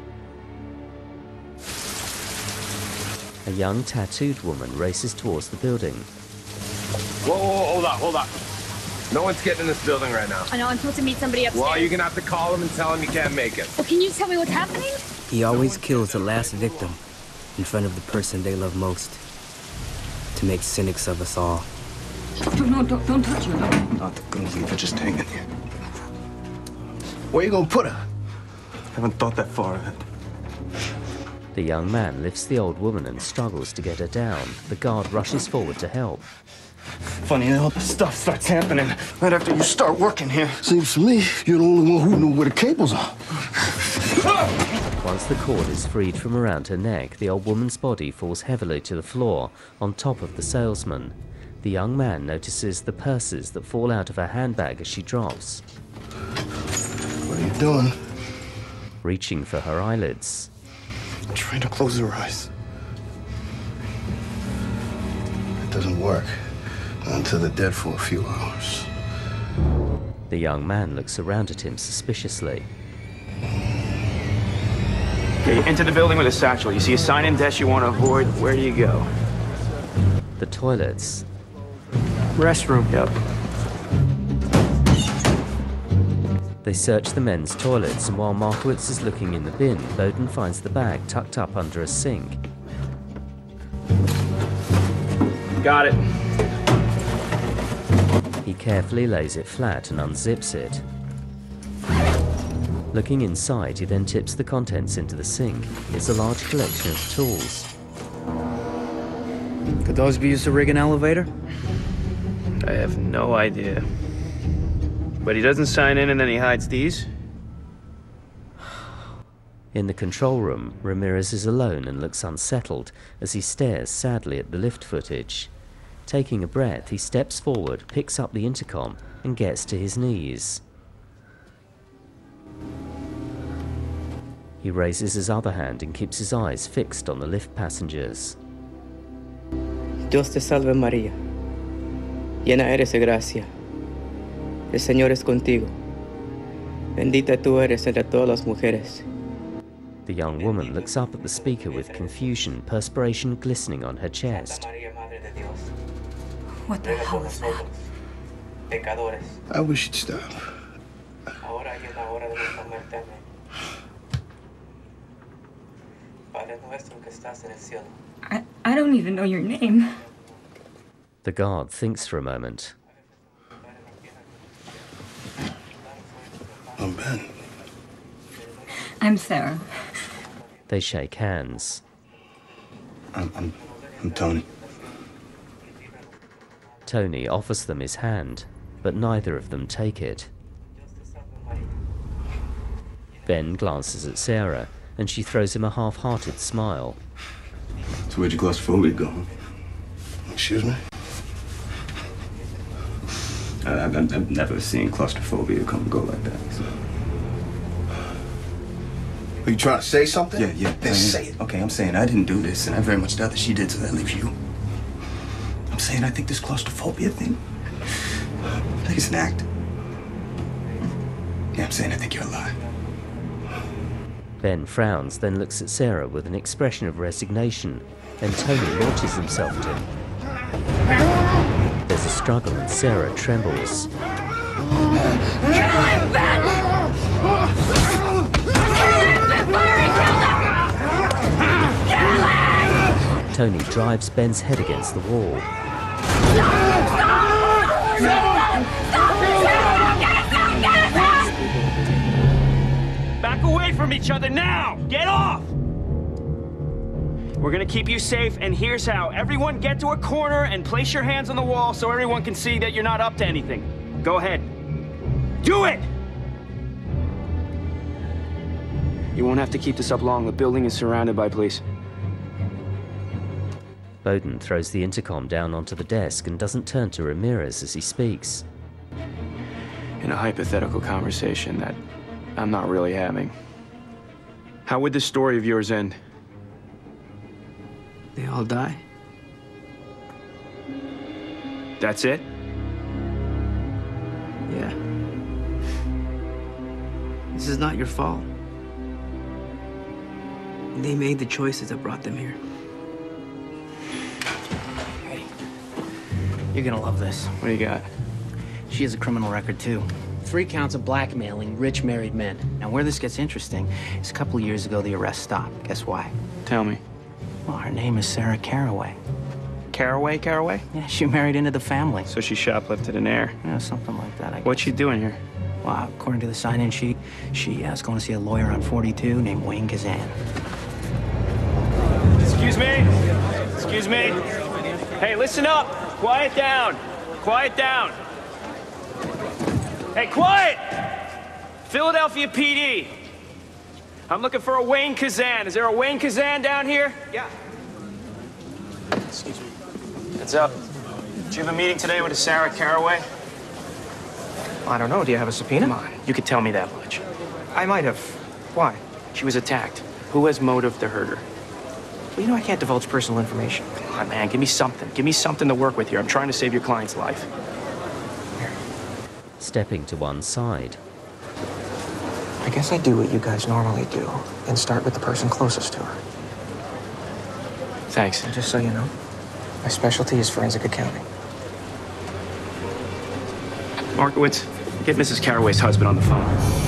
A young tattooed woman races towards the building. Whoa, hold up. No one's getting in this building right now. I know, I'm supposed to meet somebody upstairs. Well, you're gonna have to call him and tell him you can't make it. Well, can you tell me what's happening? He always kills the last victim in front of the person they love most. To make cynics of us all. No, don't touch her. Not gonna leave her just hanging here. Where you gonna put her? I haven't thought that far ahead. The young man lifts the old woman and struggles to get her down. The guard rushes forward to help. Funny how this stuff starts happening right after you start working here. Seems to me you're the only one who knew where the cables are. Once the cord is freed from around her neck, the old woman's body falls heavily to the floor on top of the salesman. The young man notices the purses that fall out of her handbag as she drops. What are you doing? Reaching for her eyelids. I'm trying to close her eyes. It doesn't work until they're dead for a few hours. The young man looks around at him suspiciously. Okay, you enter the building with a satchel. You see a sign-in desk you want to avoid. Where do you go? The toilets. Restroom. Yep. They search the men's toilets, and while Markowitz is looking in the bin, Bowden finds the bag tucked up under a sink. Got it. He carefully lays it flat and unzips it. Looking inside, he then tips the contents into the sink. It's a large collection of tools. Could those be used to rig an elevator? I have no idea. But he doesn't sign in and then he hides these? In the control room, Ramirez is alone and looks unsettled as he stares sadly at the lift footage. Taking a breath, he steps forward, picks up the intercom, and gets to his knees. He raises his other hand and keeps his eyes fixed on the lift passengers. Dios te salve María. Llena eres de gracia. El Señor es contigo. Bendita tú eres entre todas las mujeres. The young woman looks up at the speaker with confusion, perspiration glistening on her chest. What the hell is that? I wish you'd stop. I don't even know your name. The guard thinks for a moment. I'm Ben. I'm Sarah. They shake hands. I'm Tony. Tony offers them his hand, but neither of them take it. Ben glances at Sarah, and she throws him a half-hearted smile. So where'd your claustrophobia go? Excuse me? I've never seen claustrophobia come and go like that. So. Are you trying to say something? Yeah. Then say it. Okay, I'm saying I didn't do this, and I very much doubt that she did, so that leaves you. I'm saying I think this claustrophobia thing, I think it's an act. Yeah, I'm saying I think you're alive. Ben frowns, then looks at Sarah with an expression of resignation. Then Tony launches himself at him. There's a struggle and Sarah trembles. Tony drives Ben's head against the wall. Back away from each other now! Get off! We're gonna keep you safe, and here's how. Everyone get to a corner and place your hands on the wall so everyone can see that you're not up to anything. Go ahead. Do it! You won't have to keep this up long. The building is surrounded by police. Bowden throws the intercom down onto the desk and doesn't turn to Ramirez as he speaks. In a hypothetical conversation that I'm not really having, how would this story of yours end? They all die? That's it? Yeah. This is not your fault. They made the choices that brought them here. You're gonna love this. What do you got? She has a criminal record, too. 3 counts of blackmailing rich married men. Now, where this gets interesting is a couple of years ago, the arrest stopped. Guess why? Tell me. Well, her name is Sarah Caraway. Caraway? Yeah, she married into the family. So she shoplifted an heir? Yeah, something like that, I guess. What's she doing here? Well, according to the sign-in sheet, she is going to see a lawyer on 42 named Wayne Kazan. Excuse me? Excuse me? Hey, listen up! Quiet down! Quiet down! Hey, quiet! Philadelphia PD. I'm looking for a Wayne Kazan. Is there a Wayne Kazan down here? Yeah. Excuse me. What's up? Did you have a meeting today with a Sarah Caraway? I don't know. Do you have a subpoena? Come on, you could tell me that much. I might have. Why? She was attacked. Who has motive to hurt her? Well, you know I can't divulge personal information. Come on, man. Give me something. Give me something to work with here. I'm trying to save your client's life. Stepping to one side. I guess I do what you guys normally do and start with the person closest to her. Thanks. And just so you know, my specialty is forensic accounting. Markowitz, get Mrs. Caraway's husband on the phone.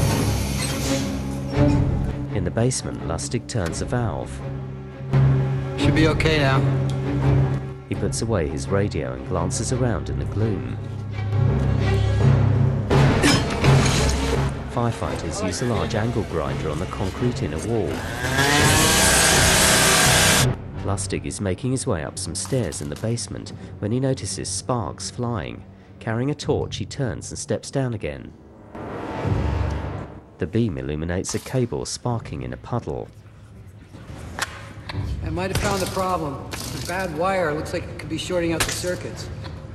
In the basement, Lustig turns a valve. Should be okay now. He puts away his radio and glances around in the gloom. Firefighters use a large angle grinder on the concrete inner wall. Lustig is making his way up some stairs in the basement when he notices sparks flying. Carrying a torch, he turns and steps down again. The beam illuminates a cable sparking in a puddle. I might have found the problem. The bad wire looks like it could be shorting out the circuits.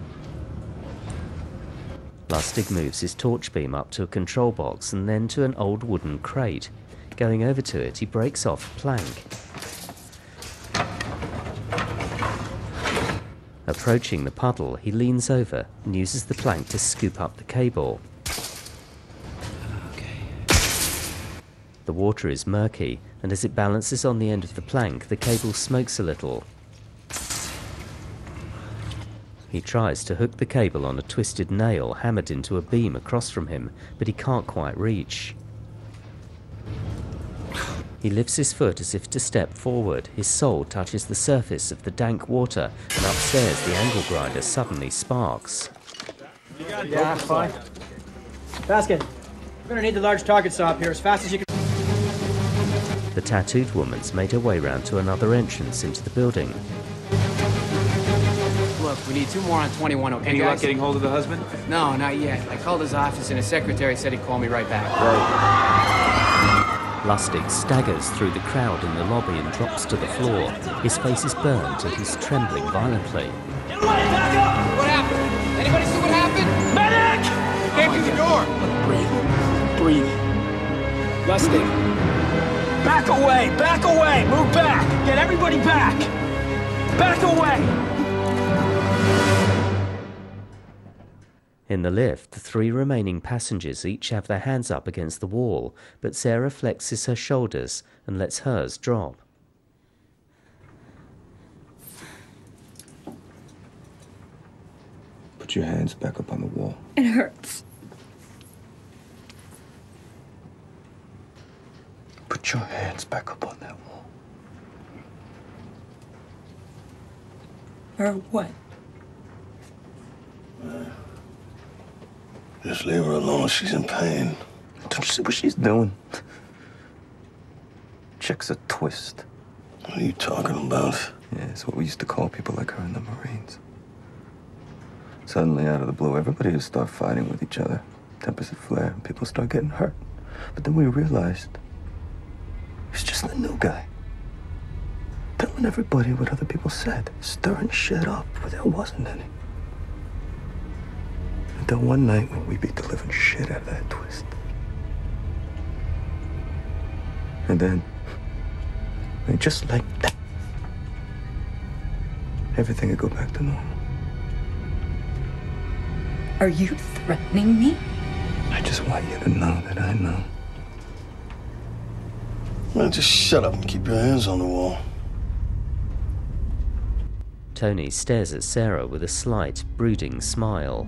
Lustig moves his torch beam up to a control box and then to an old wooden crate. Going over to it, he breaks off a plank. Approaching the puddle, he leans over and uses the plank to scoop up the cable. The water is murky, and as it balances on the end of the plank, the cable smokes a little. He tries to hook the cable on a twisted nail hammered into a beam across from him, but he can't quite reach. He lifts his foot as if to step forward. His sole touches the surface of the dank water, and upstairs the angle grinder suddenly sparks. Yeah, fine. Basket, we're gonna need the large target saw up here as fast as you can. The tattooed woman's made her way round to another entrance into the building. Look, we need 2 more on 21, okay, Any guys? luck getting hold of the husband? No, not yet. I called his office and his secretary said he'd call me right back. Lustig staggers through the crowd in the lobby and drops to the floor. His face is burned and he's trembling violently. What happened? Anybody see what happened? Medic! Came through the door. Breathe. Lustig. Back away! Back away! Move back! Get everybody back! Back away! In the lift, the 3 remaining passengers each have their hands up against the wall, but Sarah flexes her shoulders and lets hers drop. Put your hands back up on the wall. It hurts. Put your hands back up on that wall. Or what? Just leave her alone. She's in pain. Don't you see what she's doing? Chick's a twist. What are you talking about? Yeah, it's what we used to call people like her in the Marines. Suddenly, out of the blue, everybody would start fighting with each other. Tempers would flare, and people start getting hurt. But then we realized he was just a new guy. Telling everybody what other people said. Stirring shit up where there wasn't any. Until one night when we beat the living shit out of that twist. And then, just like that, everything would go back to normal. Are you threatening me? I just want you to know that I know. Man, just shut up and keep your hands on the wall. Tony stares at Sarah with a slight, brooding smile.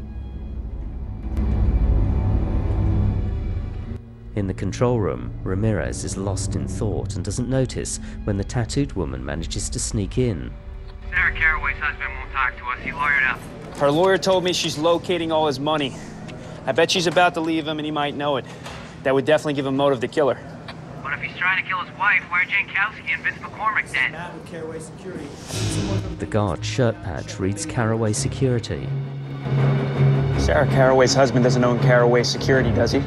In the control room, Ramirez is lost in thought and doesn't notice when the tattooed woman manages to sneak in. Sarah Caraway's husband won't talk to us. He lawyered up. Her lawyer told me she's locating all his money. I bet she's about to leave him and he might know it. That would definitely give him motive to kill her. But if he's trying to kill his wife, why are Jankowski and Vince McCormick dead? The guard's shirt patch reads Caraway Security. Sarah Caraway's husband doesn't own Caraway Security, does he?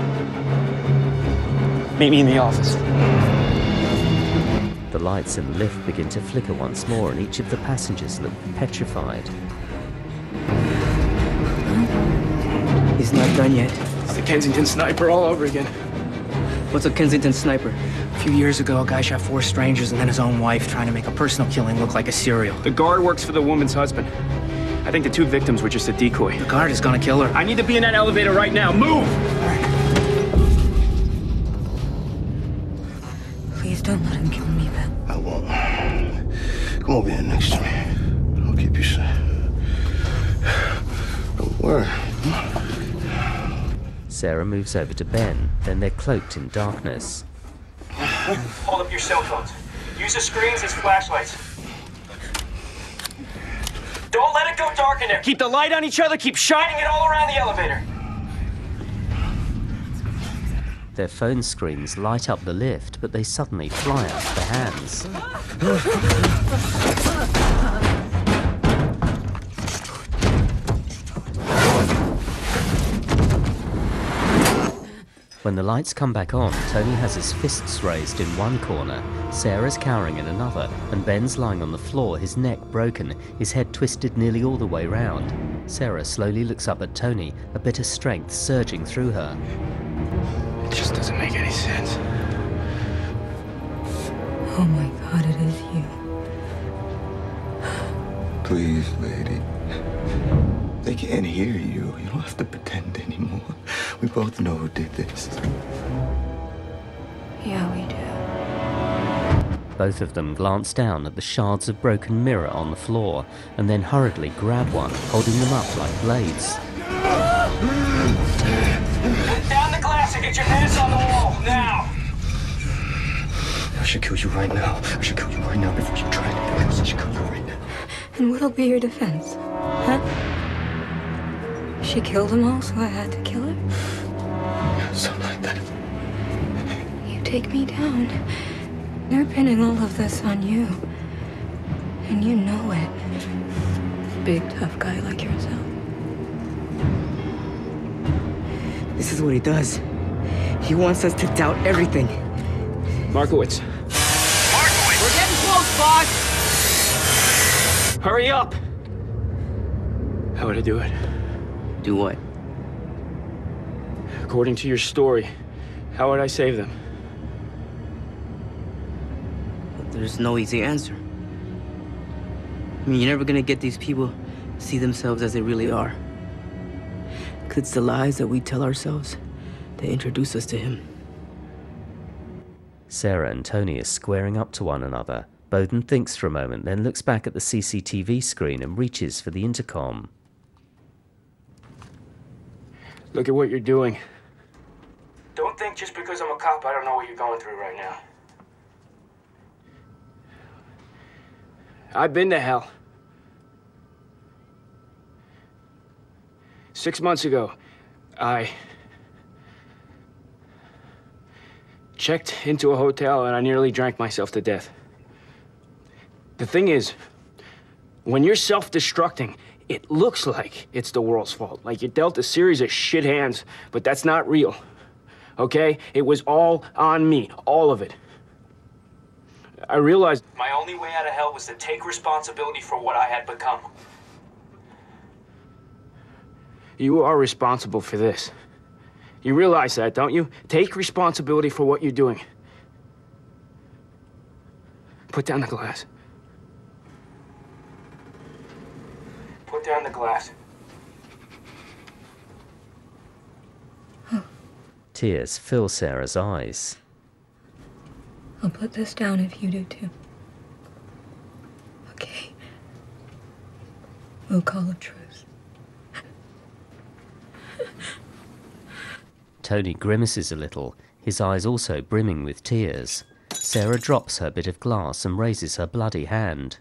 Meet me in the office. The lights in the lift begin to flicker once more and each of the passengers look petrified. He's not done yet. It's the Kensington Sniper all over again. What's a Kensington Sniper? A few years ago, a guy shot 4 strangers and then his own wife, trying to make a personal killing look like a serial. The guard works for the woman's husband. I think the 2 victims were just a decoy. The guard is gonna kill her. I need to be in that elevator right now. Move! Please don't let him kill me, Ben. I won't. Come over here next to me. I'll keep you safe. Don't worry. Sarah moves over to Ben, then they're cloaked in darkness. Hold up your cell phones. Use the screens as flashlights. Don't let it go dark in there. Keep the light on each other. Keep shining it all around the elevator. Their phone screens light up the lift, but they suddenly fly out of their hands. When the lights come back on, Tony has his fists raised in one corner, Sarah's cowering in another, and Ben's lying on the floor, his neck broken, his head twisted nearly all the way round. Sarah slowly looks up at Tony, a bit of strength surging through her. It just doesn't make any sense. Oh my God, it is you. Please, lady. They can't hear you. You don't have to pretend anymore. We both know who did this. Yeah, we do. Both of them glance down at the shards of broken mirror on the floor, and then hurriedly grab one, holding them up like blades. Down the glass and get your hands on the wall, now! I should kill you right now. I should kill you right now before you try anything else. I should kill you right now. And what'll be your defense? Huh? She killed them all, so I had to kill her? Something like that. You take me down. They're pinning all of this on you. And you know it. Big, tough guy like yourself. This is what he does. He wants us to doubt everything. Markowitz. We're getting close, boss! Hurry up! How would I do it? Do what? According to your story, how would I save them? There's no easy answer. I mean, you're never gonna get these people to see themselves as they really are. 'Cause it's the lies that we tell ourselves that introduce us to him. Sarah and Tony are squaring up to one another. Bowden thinks for a moment, then looks back at the CCTV screen and reaches for the intercom. Look at what you're doing. Don't think just because I'm a cop I don't know what you're going through right now. I've been to hell. 6 months ago, I checked into a hotel and I nearly drank myself to death. The thing is, when you're self-destructing, it looks like it's the world's fault. Like you're dealt a series of shit hands, but that's not real. Okay? It was all on me. All of it. I realized my only way out of hell was to take responsibility for what I had become. You are responsible for this. You realize that, don't you? Take responsibility for what you're doing. Put down the glass. Put down the glass. Tears fill Sarah's eyes. I'll put this down if you do too. Okay. We'll call a truce. Tony grimaces a little, his eyes also brimming with tears. Sarah drops her bit of glass and raises her bloody hand.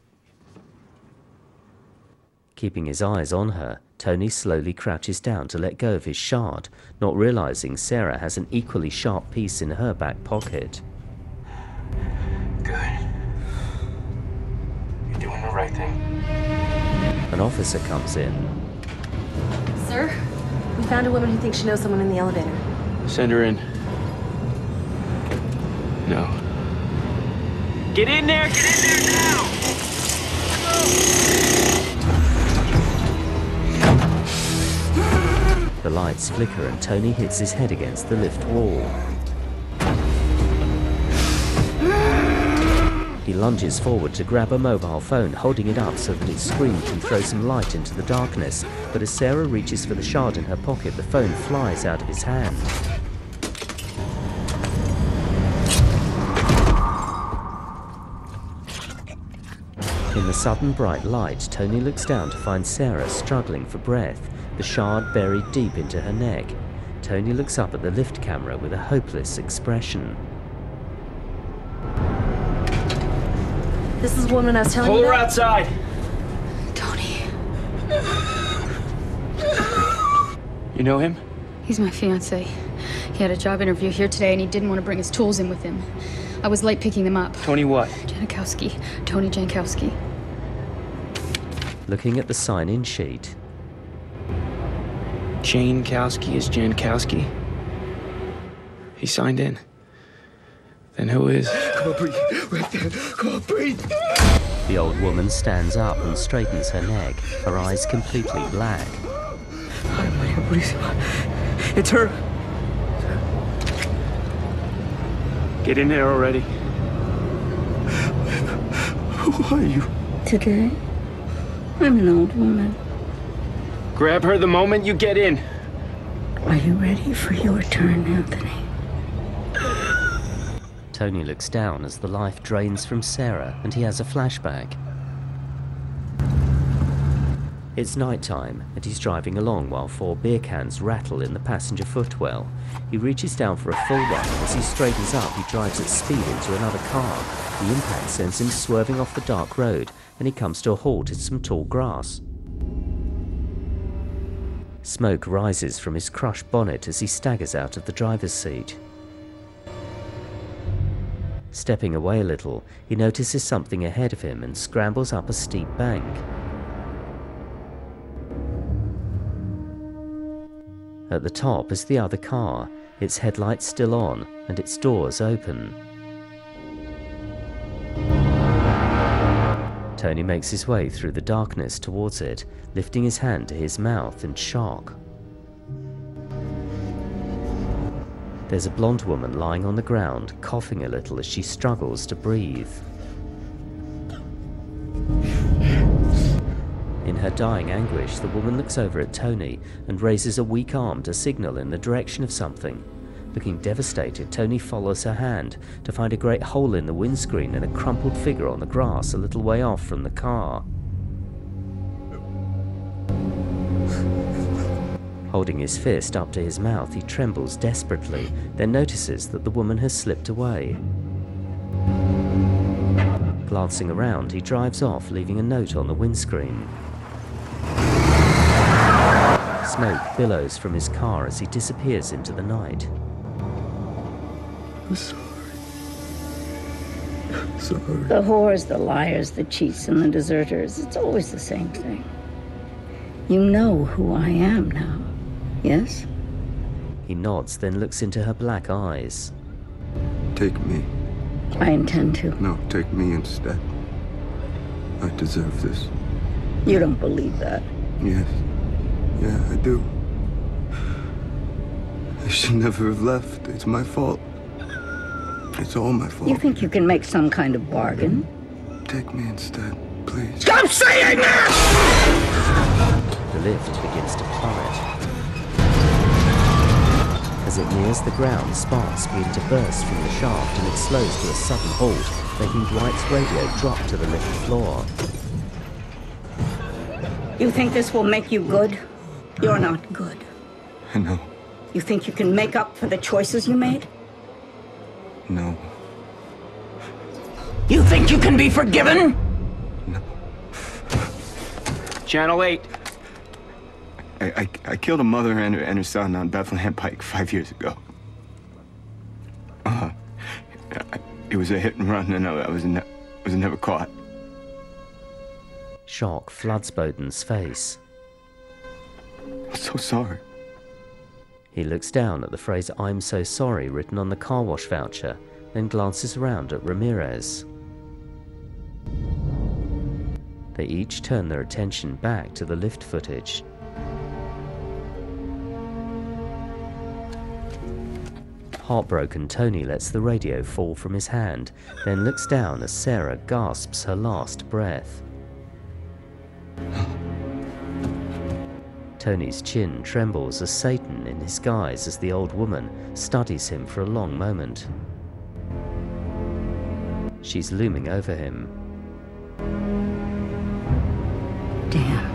Keeping his eyes on her, Tony slowly crouches down to let go of his shard, not realizing Sarah has an equally sharp piece in her back pocket. Good. You're doing the right thing. An officer comes in. Sir, we found a woman who thinks she knows someone in the elevator. Send her in. No. Get in there! Get in there now! The lights flicker and Tony hits his head against the lift wall. He lunges forward to grab a mobile phone, holding it up so that its screen can throw some light into the darkness. But as Sarah reaches for the shard in her pocket, the phone flies out of his hand. In the sudden bright light, Tony looks down to find Sarah struggling for breath, the shard buried deep into her neck. Tony looks up at the lift camera with a hopeless expression. This is the woman I was telling you Pull her about. outside! Tony. You know him? He's my fiancé. He had a job interview here today and he didn't want to bring his tools in with him. I was late picking them up. Tony what? Jankowski. Tony Jankowski. Looking at the sign-in sheet. Jankowski is Jankowski. He signed in. Then who is? Come on, breathe. Right there. Come on, breathe. The old woman stands up and straightens her neck, her eyes completely black. It's her. Get in there already. Who are you? Today, I'm an old woman. Grab her the moment you get in. Are you ready for your turn, Anthony? Tony looks down as the life drains from Sarah and he has a flashback. It's nighttime, and he's driving along while 4 beer cans rattle in the passenger footwell. He reaches down for a full one. As he straightens up, he drives at speed into another car. The impact sends him swerving off the dark road, and he comes to a halt in some tall grass. Smoke rises from his crushed bonnet as he staggers out of the driver's seat. Stepping away a little, he notices something ahead of him and scrambles up a steep bank. At the top is the other car, its headlights still on and its doors open. Tony makes his way through the darkness towards it, lifting his hand to his mouth in shock. There's a blonde woman lying on the ground, coughing a little as she struggles to breathe. In her dying anguish, the woman looks over at Tony and raises a weak arm to signal in the direction of something. Looking devastated, Tony follows her hand to find a great hole in the windscreen and a crumpled figure on the grass a little way off from the car. Holding his fist up to his mouth, he trembles desperately, then notices that the woman has slipped away. Glancing around, he drives off, leaving a note on the windscreen. Smoke billows from his car as he disappears into the night. I'm sorry. I'm sorry. The whores, the liars, the cheats, and the deserters, it's always the same thing. You know who I am now, yes? He nods, then looks into her black eyes. Take me. I intend to. No, take me instead. I deserve this. You don't believe that. Yes. Yeah, I do. I should never have left. It's my fault. It's all my fault. You think you can make some kind of bargain? Take me instead, please. Stop saying that! The lift begins to plummet. As it nears the ground, sparks begin to burst from the shaft and it slows to a sudden halt, making Dwight's radio drop to the lift floor. You think this will make you good? You're not good. I know. You think you can make up for the choices you made? No. You think you can be forgiven? Channel 8. I killed a mother and her son on Bethlehem Pike 5 years ago. It was a hit and run, and I was never caught. Shock floods Bowden's face. I'm so sorry. He looks down at the phrase "I'm so sorry" written on the car wash voucher, then glances around at Ramirez. They each turn their attention back to the lift footage. Heartbroken, Tony lets the radio fall from his hand, then looks down as Sarah gasps her last breath. Tony's chin trembles as Satan, in disguise as the old woman, studies him for a long moment. She's looming over him. Damn.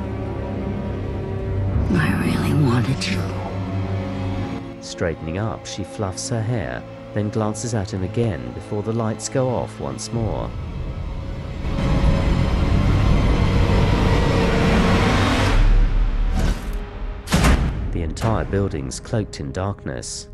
I really wanted you. Straightening up, she fluffs her hair, then glances at him again before the lights go off once more. The entire building's cloaked in darkness.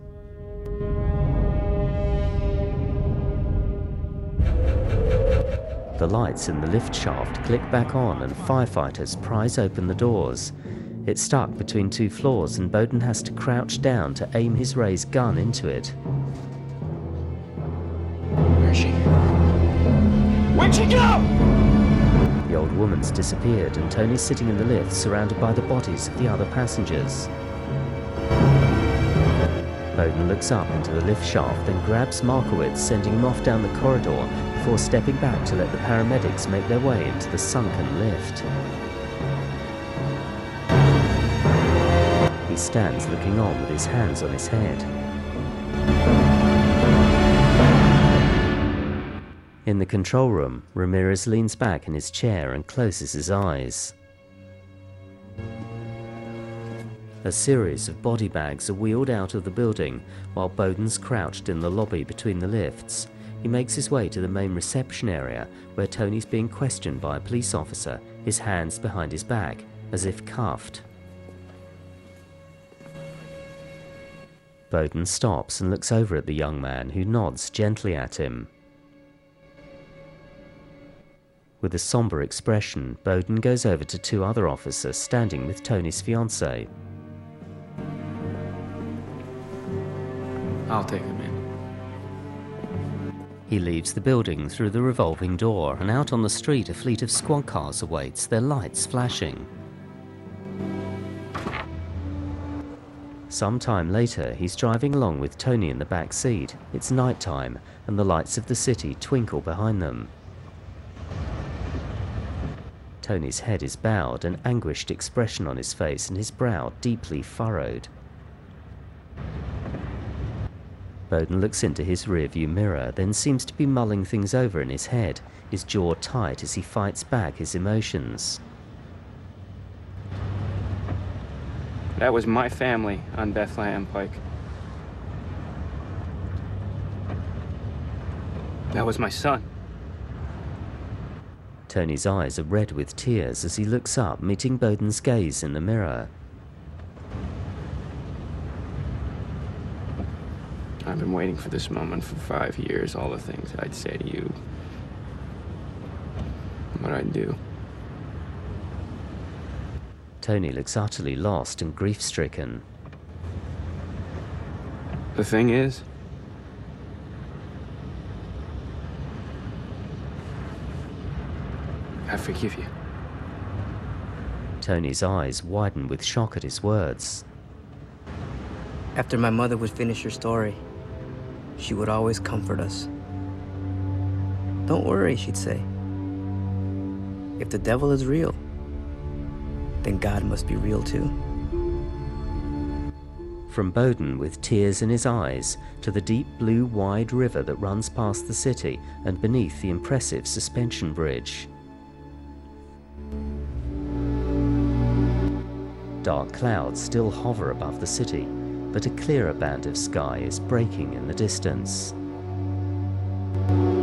The lights in the lift shaft click back on and firefighters prise open the doors. It's stuck between 2 floors and Bowden has to crouch down to aim his raised gun into it. Where is she? Where'd she go? The old woman's disappeared and Tony's sitting in the lift surrounded by the bodies of the other passengers. Bowden looks up into the lift shaft, then grabs Markowitz, sending him off down the corridor before stepping back to let the paramedics make their way into the sunken lift. He stands looking on with his hands on his head. In the control room, Ramirez leans back in his chair and closes his eyes. A series of body bags are wheeled out of the building while Bowden's crouched in the lobby between the lifts. He makes his way to the main reception area where Tony's being questioned by a police officer, his hands behind his back, as if cuffed. Bowden stops and looks over at the young man, who nods gently at him. With a somber expression, Bowden goes over to two other officers standing with Tony's fiancée. I'll take him in. He leaves the building through the revolving door, and out on the street a fleet of squad cars awaits, their lights flashing. Some time later, he's driving along with Tony in the back seat. It's night time, and the lights of the city twinkle behind them. Tony's head is bowed, an anguished expression on his face, and his brow deeply furrowed. Bowden looks into his rearview mirror, then seems to be mulling things over in his head, his jaw tight as he fights back his emotions. That was my family on Bethlehem Pike. That was my son. Tony's eyes are red with tears as he looks up, meeting Bowden's gaze in the mirror. I've been waiting for this moment for 5 years, all the things I'd say to you. What I'd do. Tony looks utterly lost and grief-stricken. The thing is, I forgive you. Tony's eyes widen with shock at his words. After my mother would finish her story, she would always comfort us. Don't worry, she'd say. If the devil is real, then God must be real too. From Bowden with tears in his eyes to the deep blue wide river that runs past the city and beneath the impressive suspension bridge. Dark clouds still hover above the city, but a clearer band of sky is breaking in the distance.